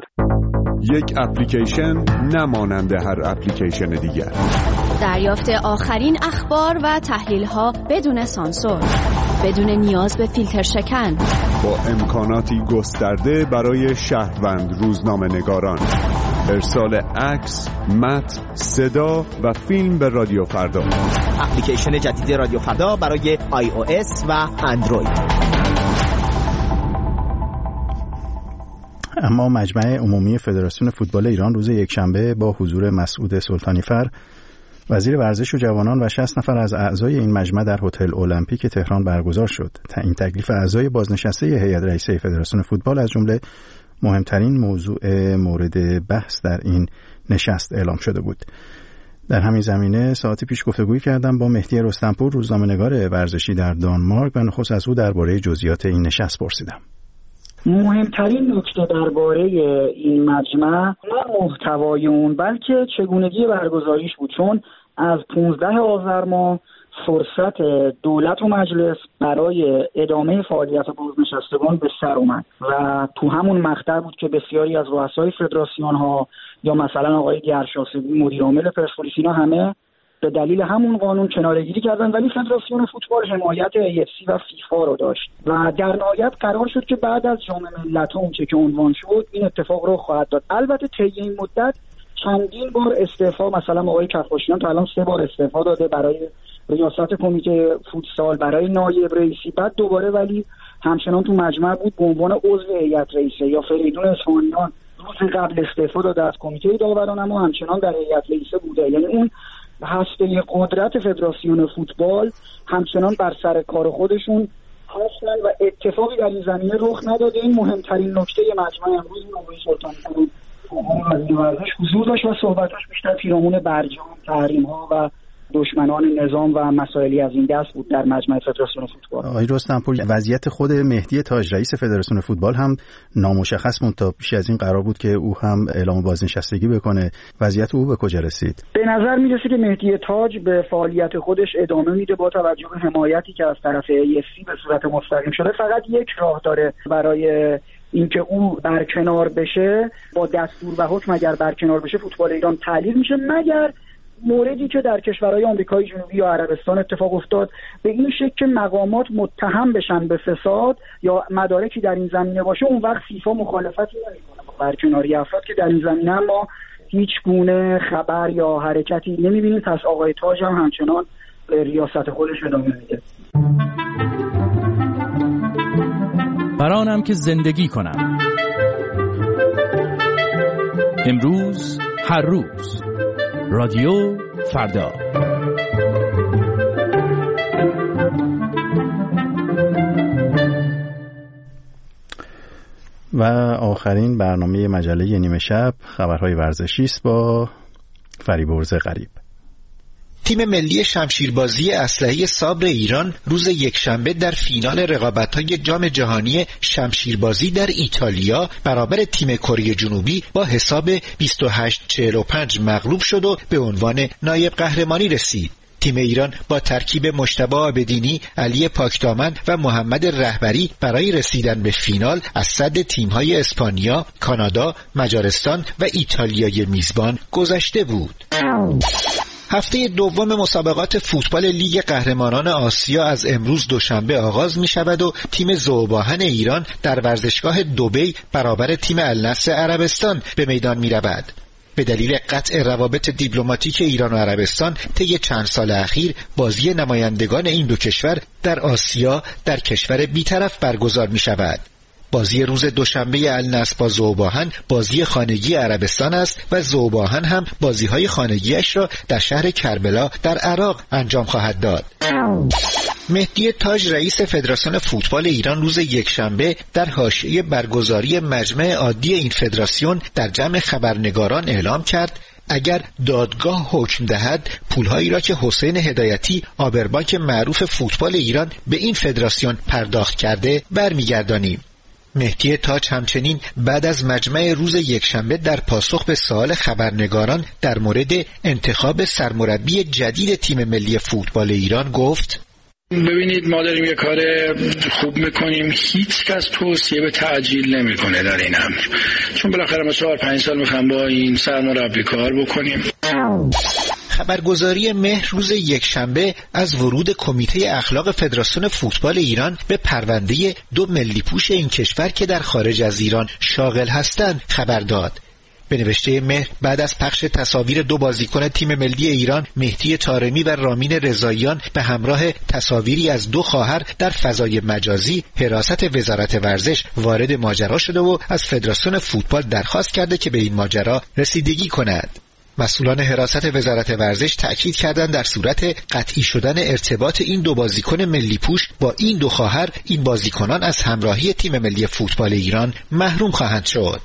[SPEAKER 21] یک اپلیکیشن نمانند هر اپلیکیشن دیگر.
[SPEAKER 22] دریافت آخرین اخبار و تحلیل‌ها بدون سانسور، بدون نیاز به فیلتر شکن،
[SPEAKER 21] با امکاناتی گسترده برای شهروند روزنامه‌نگاران. ارسال عکس، متن، صدا و فیلم به رادیو فردا.
[SPEAKER 10] اپلیکیشن جدید رادیو فردا برای آی او اس و اندروید.
[SPEAKER 1] اما مجمع عمومی فدراسیون فوتبال ایران روز یکشنبه با حضور مسعود سلطانیفر وزیر ورزش و جوانان و شصت نفر از اعضای این مجمع در هتل المپیک تهران برگزار شد. تعیین تکلیف اعضای بازنشسته هیئت رئیسه فدراسیون فوتبال از جمله مهمترین موضوع مورد بحث در این نشست اعلام شده بود. در همین زمینه ساعتی پیش گفتگویی کردم با مهدی رستمپور، روزنامه‌نگار ورزشی در دانمارک، و نخست از او درباره جزئیات این نشست پرسیدم.
[SPEAKER 23] مهمترین نکته درباره این مجمع نه محتوای اون بلکه چگونگی برگزاریش بود، چون از پانزده آذر ماه فرصت دولت و مجلس برای ادامه فعالیت بازنشستگان به سر اومد و تو همون مقطع بود که بسیاری از رؤسای فدراسیون ها یا مثلا آقای گرشاسبی مدیر عامل پرسپولیس اینا همه به دلیل همون قانون کناره‌گیری کردن، ولی فدراسیون فوتبال حمایت ای اف سی و فیفا رو داشت و در نهایت قرار شد که بعد از جام ملت‌ها اونچه که عنوان شد این اتفاق رو خواهد داد. البته طی این مدت چندین بار استعفا، مثلا آقای کفاشیان تا الان سه بار استعفا داده برای ریاست کمیته فوتسال، برای نایب رئیسی، بعد دوباره ولی همچنان تو مجمع بود به عنوان عضو هیئت رئیسه. یا فریدون اصفهانیان روز قبل استعفا داده از کمیته داوران اما همچنان در هیئت رئیسه بوده. یعنی اون هسته قدرت فدراسیون فوتبال همچنان بر سر کار خودشون هستن و اتفاقی در این زمینه رخ نداده. این مهمترین نکته مجمع امروز آقای سلطانی پور وزیر ورزش حضور داشت و صحبتاش بیشتر پیرامون برجام، تحریم‌ها و دشمنان نظام و مسائلی از این دست بود در مجمع فدراسیون فوتبال.
[SPEAKER 1] آقای رستمپور، وضعیت خود مهدی تاج رئیس فدراسیون فوتبال هم نامشخص بود تا پیش از این قرار بود که او هم اعلام بازنشستگی بکنه. وضعیت او به کجا رسید؟
[SPEAKER 23] به نظر میرسه که مهدی تاج به فعالیت خودش ادامه میده با توجه به حمایتی که از طرف ای اف سی به صورت مستقیم شده. فقط یک راه داره برای اینکه او برکنار بشه، با دستور و حکم اگر برکنار بشه فوتبال ایران تعلیق میشه، مگر موردی که در کشورهای آمریکای جنوبی یا عربستان اتفاق افتاد به این شکل که مقامات متهم بشن به فساد یا مدارکی در این زمینه باشه، اون وقت فیفا مخالفتی نمیکنه با برکناری افراد که در این زمینه ما هیچ گونه خبر یا حرکتی نمیبینیم. پس آقای تاج هم همچنان به ریاست خودش ادامه میده.
[SPEAKER 2] برانم که زندگی کنم، امروز هر روز، رادیو فردا.
[SPEAKER 1] و آخرین برنامه مجله نیمه شب خبرهای ورزشی است با فریبرز غریب.
[SPEAKER 3] تیم ملی شمشیربازی اسلحه‌ای سابر ایران روز یکشنبه در فینال رقابت‌های جام جهانی شمشیربازی در ایتالیا برابر تیم کره جنوبی با حساب بیست و هشت چهل و پنج مغلوب شد و به عنوان نایب قهرمانی رسید. تیم ایران با ترکیب مجتبی عابدینی، علی پاکدامن و محمد رهبری برای رسیدن به فینال از صد تیم‌های اسپانیا، کانادا، مجارستان و ایتالیای میزبان گذشته بود. هفته دوم مسابقات فوتبال لیگ قهرمانان آسیا از امروز دوشنبه آغاز می شود و تیم ذوباهن ایران در ورزشگاه دبی برابر تیم النصر عربستان به میدان می رود. به دلیل قطع روابط دیپلماتیک ایران و عربستان طی چند سال اخیر بازی نمایندگان این دو کشور در آسیا در کشور بی‌طرف برگزار می شود. بازی روز دوشنبه النصر با ذوباهن بازی خانگی عربستان است و ذوباهن هم بازی‌های خانگیش را در شهر کربلا در عراق انجام خواهد داد. مهدی تاج رئیس فدراسیون فوتبال ایران روز یکشنبه در حاشیه برگزاری مجمع عادی این فدراسیون در جمع خبرنگاران اعلام کرد اگر دادگاه حکم دهد پولهایی را که حسین هدایتی آبربانک معروف فوتبال ایران به این فدراسیون پرداخت کرده برمیگردانیم. مهدی تاج همچنین بعد از مجمع روز یکشنبه در پاسخ به سوال خبرنگاران در مورد انتخاب سرمربی جدید تیم ملی فوتبال ایران گفت:
[SPEAKER 4] ببینید ما داریم یه کار خوب میکنیم، هیچ کس توصیه به تعجیل نمیکنه در این امر، چون بالاخره ما چهار پنج سال میخوام با این سرمربی کار بکنیم.
[SPEAKER 3] خبرگزاری مهر روز یکشنبه از ورود کمیته اخلاق فدراسیون فوتبال ایران به پرونده دو ملی پوش این کشور که در خارج از ایران شاغل هستند خبر داد. به نوشته مهر بعد از پخش تصاویر دو بازیکن تیم ملی ایران مهدی طارمی و رامین رضاییان به همراه تصاویری از دو خواهر در فضای مجازی، حراست وزارت ورزش وارد ماجرا شده و از فدراسیون فوتبال درخواست کرده که به این ماجرا رسیدگی کند. مسئولان حراست وزارت ورزش تأکید کردند در صورت قطعی شدن ارتباط این دو بازیکن ملی پوش با این دو خواهر، این بازیکنان از همراهی تیم ملی فوتبال ایران محروم خواهند شد.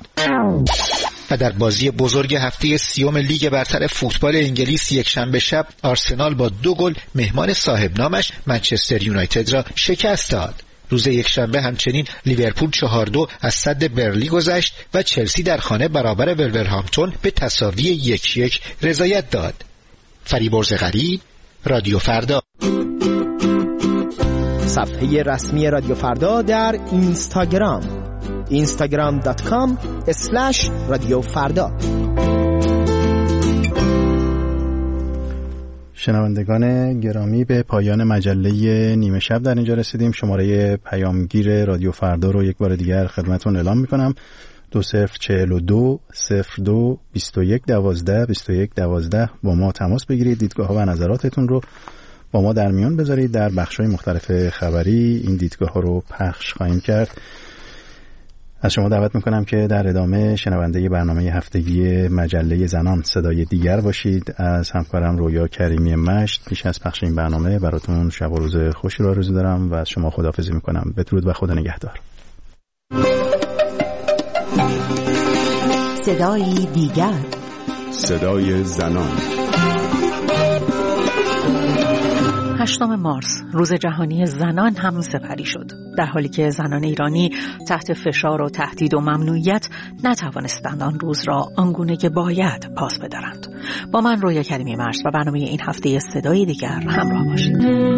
[SPEAKER 3] و در بازی بزرگ هفته سیوم لیگ برتر فوتبال انگلیس یکشنبه شب آرسنال با دو گل مهمان صاحب نامش منچستر یونایتد را شکست داد. روز یکشنبه همچنین لیورپول چهار دو از سد برنلی گذشت و چلسی در خانه برابر ولورهامپتون به تساوی یک یک رضایت داد. فریبرز غریب، رادیو فردا.
[SPEAKER 10] صفحه رسمی رادیو فردا در اینستاگرام اینستاگرام دات کام اسلش رادیو فردا.
[SPEAKER 1] شنوندگان گرامی، به پایان مجله نیمه شب در اینجا رسیدیم. شماره پیامگیر رادیو فردا رو یک بار دیگر خدمتون اعلام میکنم: دو صفر چهل و دو صفر دو بیست و یک دوازده بیست و یک دوازده. با ما تماس بگیرید، دیدگاه ها و نظراتتون رو با ما در میان بذارید. در بخش‌های مختلف خبری این دیدگاه ها رو پخش خواهیم کرد. از شما دعوت میکنم که در ادامه شنونده برنامه هفتگی مجله زنان صدای دیگر باشید. از همکارم رویا کریمی مشت پیش از پخش این برنامه براتون شب و روز خوشی رو آرزو دارم و از شما خداحافظی میکنم. بدرود و خدا نگهدار.
[SPEAKER 6] صدای دیگر،
[SPEAKER 21] صدای زنان.
[SPEAKER 7] هشتم مارس روز جهانی زنان هم سپری شد، در حالی که زنان ایرانی تحت فشار و تهدید و ممنوعیت نتوانستند آن روز را آنگونه که باید پاس بدارند. با من رویا کریمی مشت و برنامه این هفته صدای دیگر همراه باشید.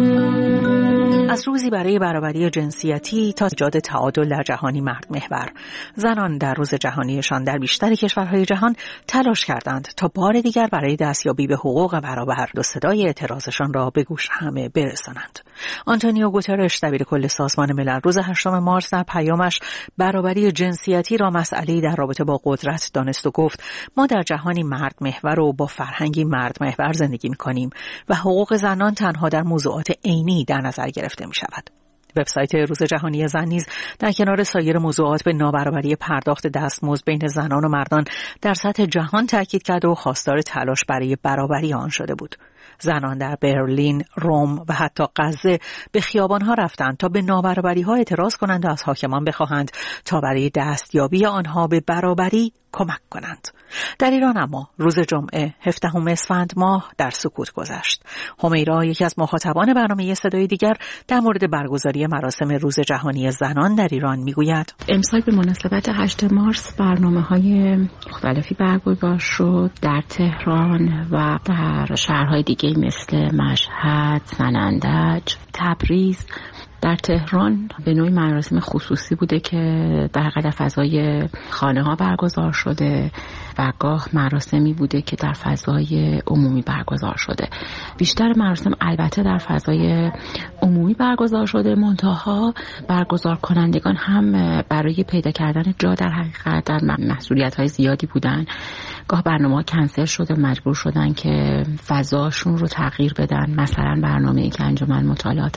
[SPEAKER 7] از روزی برای برابری جنسیتی تا ایجاد تعادل در جهانی مرد محور، زنان در روز جهانیشان در بیشتر کشورهای جهان تلاش کردند تا بار دیگر برای دستیابی به حقوق برابر و صدای اعتراضشان را به گوش همه برسانند. آنتونیو گوترش دبیر کل سازمان ملل روز هشتم مارس در پیامش برابری جنسیتی را مسئله‌ای در رابطه با قدرت دانست و گفت: ما در جهانی مرد محور و با فرهنگی مرد محور زندگی می‌کنیم و حقوق زنان تنها در موضوعات عینی در نظر گرفته می شود. وبسایت روز جهانی زن نیز در کنار سایر موضوعات به نابرابری پرداخت دستمزد بین زنان و مردان در سطح جهان تاکید کرد و خواستار تلاش برای برابری آن شده بود. زنان در برلین، روم و حتی غزه به خیابان‌ها رفتند تا به نابرابری‌ها اعتراض کنند و از حاکمان بخواهند تا برای دستیابی آنها به برابری کمک کنند. در ایران اما روز جمعه هفدهم اسفند ماه در سکوت گذشت. همیرا، یکی از مخاطبان برنامه صدای دیگر، در مورد برگزاری مراسم روز جهانی زنان در ایران میگوید:
[SPEAKER 8] امسال به مناسبت هشتم مارس برنامه‌های مختلفی برگزار شد در تهران و در شهرهای دیگه مثل مشهد، سنندج، تبریز. در تهران به نوعی مراسم خصوصی بوده که در حقیقت فضای خانه ها برگزار شده و گاه مراسمی بوده که در فضای عمومی برگزار شده. بیشتر مراسم البته در فضای عمومی برگزار شده، منتها برگزار کنندگان هم برای پیدا کردن جا در حقیقت در محدودیت های زیادی بودن. گاه برنامه ها کنسل شده، مجبور شدن که فضاشون رو تغییر بدن. مثلا برنامه‌ای که انجمن مطالعات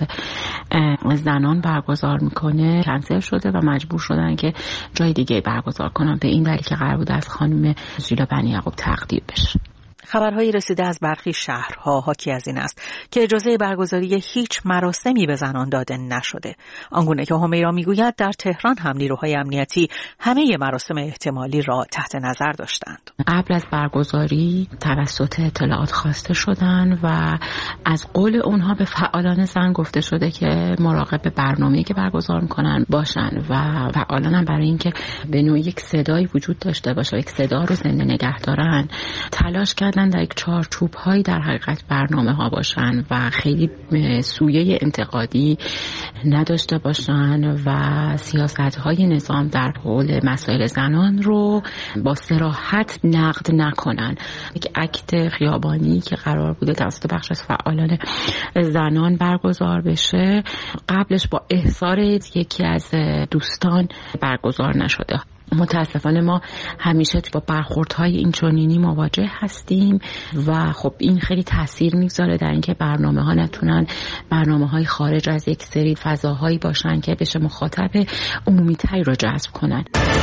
[SPEAKER 8] زنان برگزار میکنه کنسل شده و مجبور شدن که جای دیگه برگزار کنن، به این دلیل که قرار بود از خانم ژیلا بنی یعقوب تقدیم بشه.
[SPEAKER 7] خبرهایی رسیده از برخی شهرها حاکی از این است که اجازه برگزاری هیچ مراسمی به زنان داده نشده. آنگونه که همیرا میگوید در تهران هم نیروهای امنیتی همه مراسم احتمالی را تحت نظر داشتند.
[SPEAKER 8] قبل از برگزاری توسط اطلاعات خواسته شدند و از قول اونها به فعالان زن گفته شده که مراقب برنامه‌ای که برگزار میکنن باشن و فعالان هم برای اینکه به نوعی یک صدایی وجود داشته باشه، یک صدا رو زنده نگه دارن، تلاش کردن در یک چارچوب هایی در حقیقت برنامه ها باشن و خیلی سویه انتقادی نداشته باشن و سیاست های نظام در حول مسائل زنان رو با صراحت نقد نکنن. یک اکت خیابانی که قرار بوده توسط بخش از فعالان زنان برگزار بشه، قبلش با احضار یکی از دوستان برگزار نشده. متاسفانه ما همیشه با برخوردهای این چنینی مواجه هستیم و خب این خیلی تاثیر میذاره در اینکه برنامه ها نتونن برنامه های خارج از یک سری فضاهایی باشن که بشه مخاطب عمومی تری رو جذب کنن.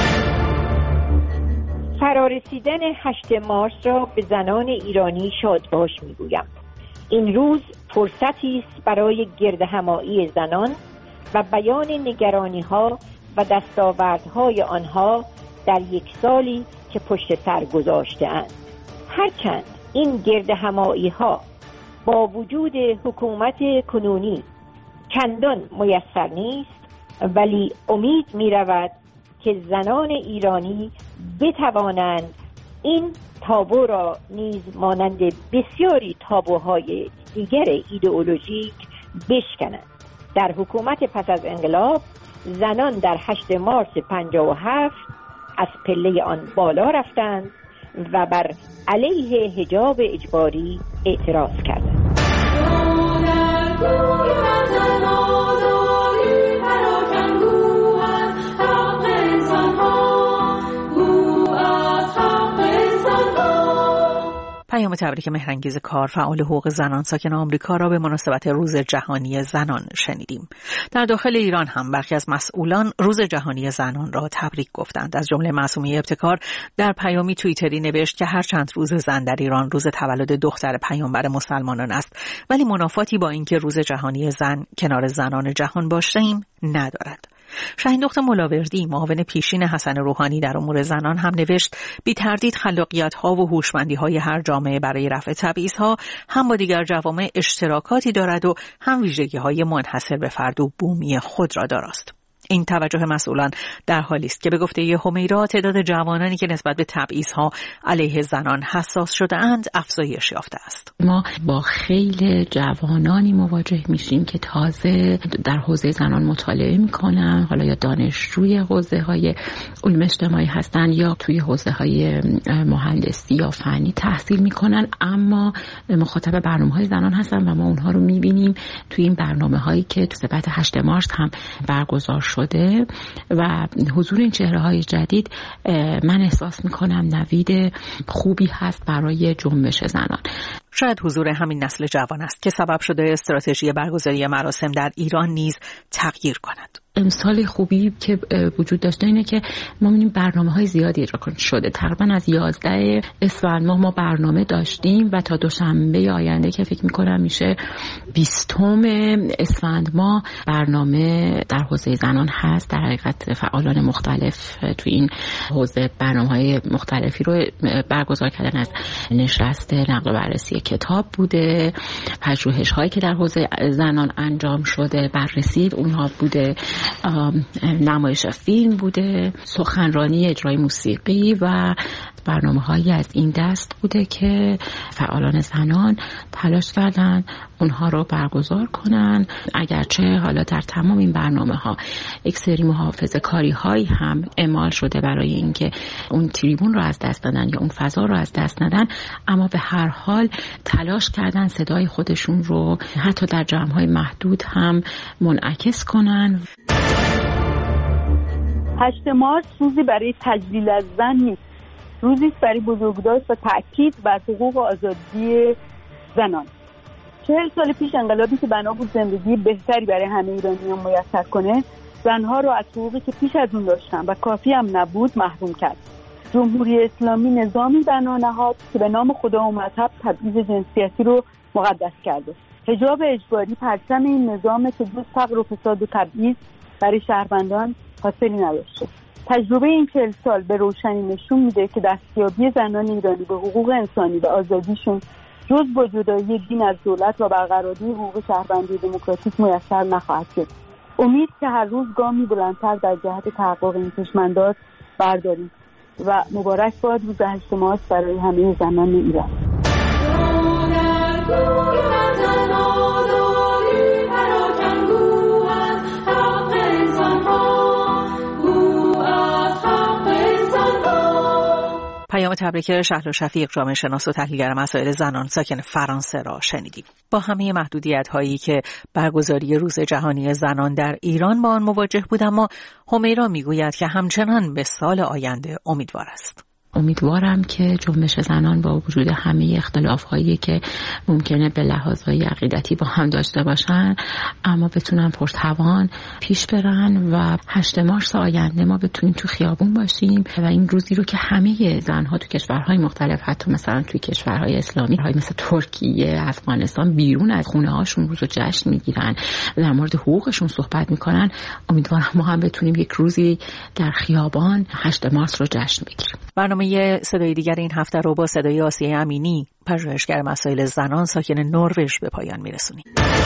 [SPEAKER 24] فرارسیدن هشتم مارس را به زنان ایرانی شادباش میگویم. این روز فرصتی است برای گردهمایی زنان و بیان نگرانی ها و دستاوردهای آنها در یک سالی که پشت سر گذاشته‌اند. هرچند این گردهمایی ها با وجود حکومت کنونی چندان میسر نیست، ولی امید می رود که زنان ایرانی بتوانند این تابو را نیز مانند بسیاری تابوهای دیگر ایدئولوژیک بشکنند. در حکومت پس از انقلاب زنان در هشتم مارس پنجاه و هفت از پله آن بالا رفتند و بر علیه حجاب اجباری اعتراض کردند.
[SPEAKER 7] پیام تبریک مهرانگیز کار فعال حقوق زنان ساکن آمریکا را به مناسبت روز جهانی زنان شنیدیم. در داخل ایران هم برخی از مسئولان روز جهانی زنان را تبریک گفتند. از جمله معصومه ابتکار در پیامی توییتری نوشت که هر چند روز زن در ایران روز تولد دختر پیامبر مسلمانان است، ولی منافاتی با اینکه روز جهانی زن کنار زنان جهان باشیم ندارد. شاهین دختر ملاوردی معاون پیشین حسن روحانی در امور زنان هم نوشت بی تردید خلاقیت‌ها و هوشمندی‌های هر جامعه برای رفع تبعیض‌ها هم با دیگر جوامع اشتراکاتی دارد و هم ویژگی‌های منحصر به فرد و بومی خود را داراست. این توجه مسئولان در حالی است که به گفته همیرا تعداد جوانانی که نسبت به تبعیض‌ها علیه زنان حساس شده‌اند افزایش یافته است.
[SPEAKER 8] ما با خیلی جوانانی مواجه میشیم که تازه در حوزه زنان مطالعه میکنن، حالا یا دانشجوی حوزه‌های علوم اجتماعی هستن یا توی حوزه‌های مهندسی یا فنی تحصیل میکنن، اما مخاطب برنامه‌های زنان هستن و ما اونها رو میبینیم توی این برنامه‌هایی که تو سبت هشت مارس هم برگزار شده و حضور این چهره‌های جدید من احساس میکنم نوید خوبی هست برای جنبش زنان.
[SPEAKER 7] شاید حضور همین نسل جوان است که سبب شده استراتژی برگزاری مراسم در ایران نیز تغییر کند.
[SPEAKER 8] امسال خوبی که وجود داشته اینه که ما می‌بینیم برنامه‌های زیادی اجرا شده. تقریبا از یازده اسفند ماه ما برنامه داشتیم و تا دوشنبه آینده که فکر می‌کنم میشه بیستم اسفند ماه برنامه در حوزه زنان هست. در حقیقت فعالان مختلف تو این حوزه برنامه‌های مختلفی رو برگزار کردن، از نشست نقل و بررسی کتاب بوده، پژوهش‌هایی که در حوزه زنان انجام شده بررسی اونها بوده، نمایش فیلم بوده، سخنرانی، اجرای موسیقی و برنامه‌هایی از این دست بوده که فعالان زنان تلاش کردن اونها رو برگزار کنن. اگرچه حالا در تمام این برنامه‌ها یک سری محافظه‌کاری‌هایی هم اعمال شده برای اینکه اون تریبون رو از دست دادن یا اون فضا رو از دست ندن، اما به هر حال تلاش کردن صدای خودشون رو حتی در جمع‌های محدود هم منعکس کنن.
[SPEAKER 6] هشت مارس روزی برای تجلیل از زن نیست، روزی است برای بزرگداشت و تأکید بر حقوق و آزادی زنان. چهل سال پیش انقلابی که بنا بود زندگی بهتری برای همه ایرانیان میسر کنه، زنها رو از حقوقی که پیش از اون داشتن و کافی هم نبود محروم کرد. جمهوری اسلامی نظامی بنا نهاد که به نام خدا و مذهب تبعیض جنسیتی رو مقدس کرده. حجاب اجباری پرچم این نظام که جز فقر و فساد و تبعیض برای شهروندان حاصلی نداشته. تجربه این چهل سال به روشنی نشون میده که دستیابی زنان ایرانی به حقوق انسانی و آزادیشون جز با جدایی دین از دولت و برقراری حقوق شهروندی دموکراتیک میسر نخواهد شد. امید که هر روز گامی بلندتر در جهت تحقق این چشم‌انداز برداریم و مبارک باد روز هشت مارس برای همه زنان ایران.
[SPEAKER 7] پیام تبریک شهلا شفیق، جامعه شناس و تحلیلگر مسائل زنان ساکن فرانسه را شنیدیم. با همه محدودیت‌هایی که برگزاری روز جهانی زنان در ایران با آن مواجه بود، اما همیرا میگوید که همچنان به سال آینده امیدوار است.
[SPEAKER 8] امیدوارم که جنبش زنان با وجود همه اختلاف‌هایی که ممکنه به لحاظهای عقیدتی با هم داشته باشن، اما بتونن پرتوان پیش برن و هشت مارس آینده ما بتونیم تو خیابون باشیم و این روزی رو که همه زنها تو کشورهای مختلف، حتی مثلا توی کشورهای اسلامی های مثل ترکیه، افغانستان، بیرون از خونه هاشون روز رو جشن میگیرن، در مورد حقوقشون صحبت میکنن، امیدوارم ما هم بتونیم یک روزی در خیابان هشت مارس رو جشن بگیریم.
[SPEAKER 7] برنامه صدای دیگر این هفته رو با صدای آسیه امینی، پژوهشگر مسائل زنان ساکن نروژ، به پایان میرسونیم.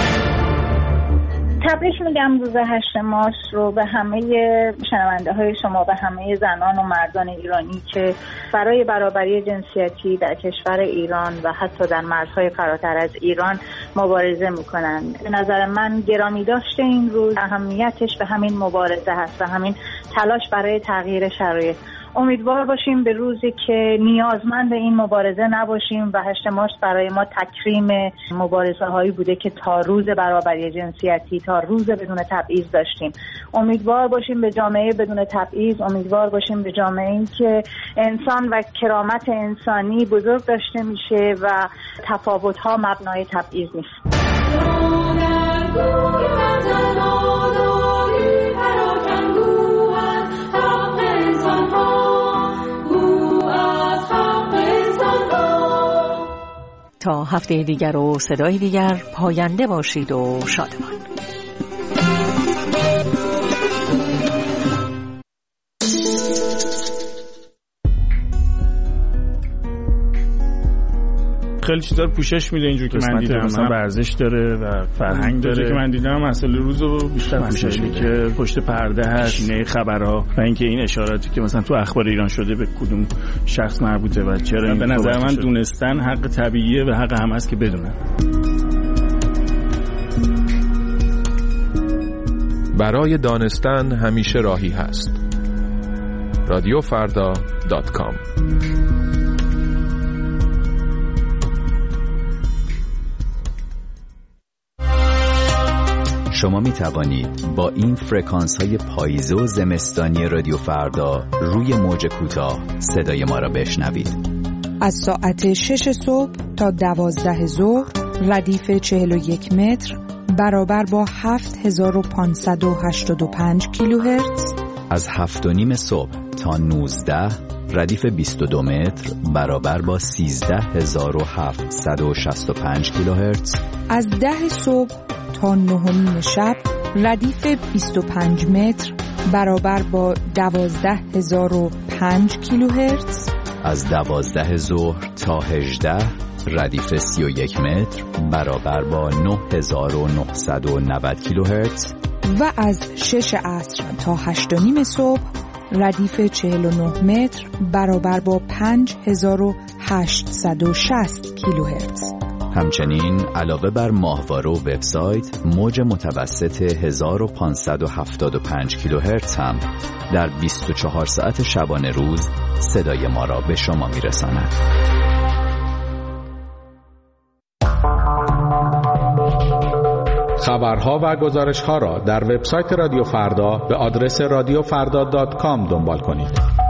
[SPEAKER 9] تبریک میگم روز هشت مارس رو به همه شنونده های شما، به همه زنان و مردان ایرانی که برای برابری جنسیتی در کشور ایران و حتی در مرزهای فراتر از ایران مبارزه میکنند. به نظر من گرامی داشته این روز، اهمیتش به همین مبارزه هست و همین تلاش برای تغییر شرایط. امیدوار باشیم به روزی که نیازمند این مبارزه نباشیم و هشت مارس برای ما تکریم مبارزه هایی بوده که تا روز برابری جنسیتی، تا روز بدون تبعیض داشتیم. امیدوار باشیم به جامعه بدون تبعیض، امیدوار باشیم به جامعه‌ای که انسان و کرامت انسانی بزرگ داشته میشه و تفاوت ها مبنای تبعیض نیست.
[SPEAKER 7] تا هفته دیگر و صدای دیگر، پاینده باشید و شادمان.
[SPEAKER 12] خیلی چیزا رو پوشش میده اینجور که من دیدم، مثلا ورزش داره و فرهنگ داره که من دیدم مسئله روزو بیشتر پوشش میده که پشت پرده هست، نه خبرها و اینکه این اشاراتی که مثلا تو اخبار ایران شده به کدوم شخص مربوطه و چرا. به نظر من دونستن حق طبیعیه و حق هم هست که بدونن.
[SPEAKER 19] برای دانستن همیشه راهی هست. رادیو فردا دات کام.
[SPEAKER 13] شما می توانید با این فرکانس های پاییزه و زمستانی رادیو فردا روی موج کوتاه صدای ما را بشنوید.
[SPEAKER 14] از ساعت شش صبح تا دوازده ظهر ردیف چهل و یک متر برابر با هفت هزار و پانصد و هشتاد و پنج کیلوهرتز.
[SPEAKER 13] از هفت و نیم صبح تا نوزده ردیف بیست و دو متر برابر با سیزده هزار و هفتصد و شصت و پنج کیلوهرتز.
[SPEAKER 14] از ده صبح تا نه و نیم شب ردیف بیست و پنج متر برابر با دوازده هزار و پنج کیلوهرتز.
[SPEAKER 13] از دوازده ظهر تا هجده ردیف سی و یک متر برابر با نه هزار و نهصد و نود کیلوهرتز.
[SPEAKER 14] و از شش عصر تا هشت و نیم صبح ردیف چهل و نه متر برابر با پنج هزار و هشتصد و شصت کیلوهرتز.
[SPEAKER 13] همچنین علاوه بر ماهواره و وبسایت، موج متوسط هزار و پانصد و هفتاد و پنج کیلوهرتز هم در بیست و چهار ساعت شبانه روز صدای ما را به شما میرساند.
[SPEAKER 16] خبرها و گزارش‌ها را در وبسایت رادیو فردا به آدرس رادیو فردا دات کام دنبال کنید.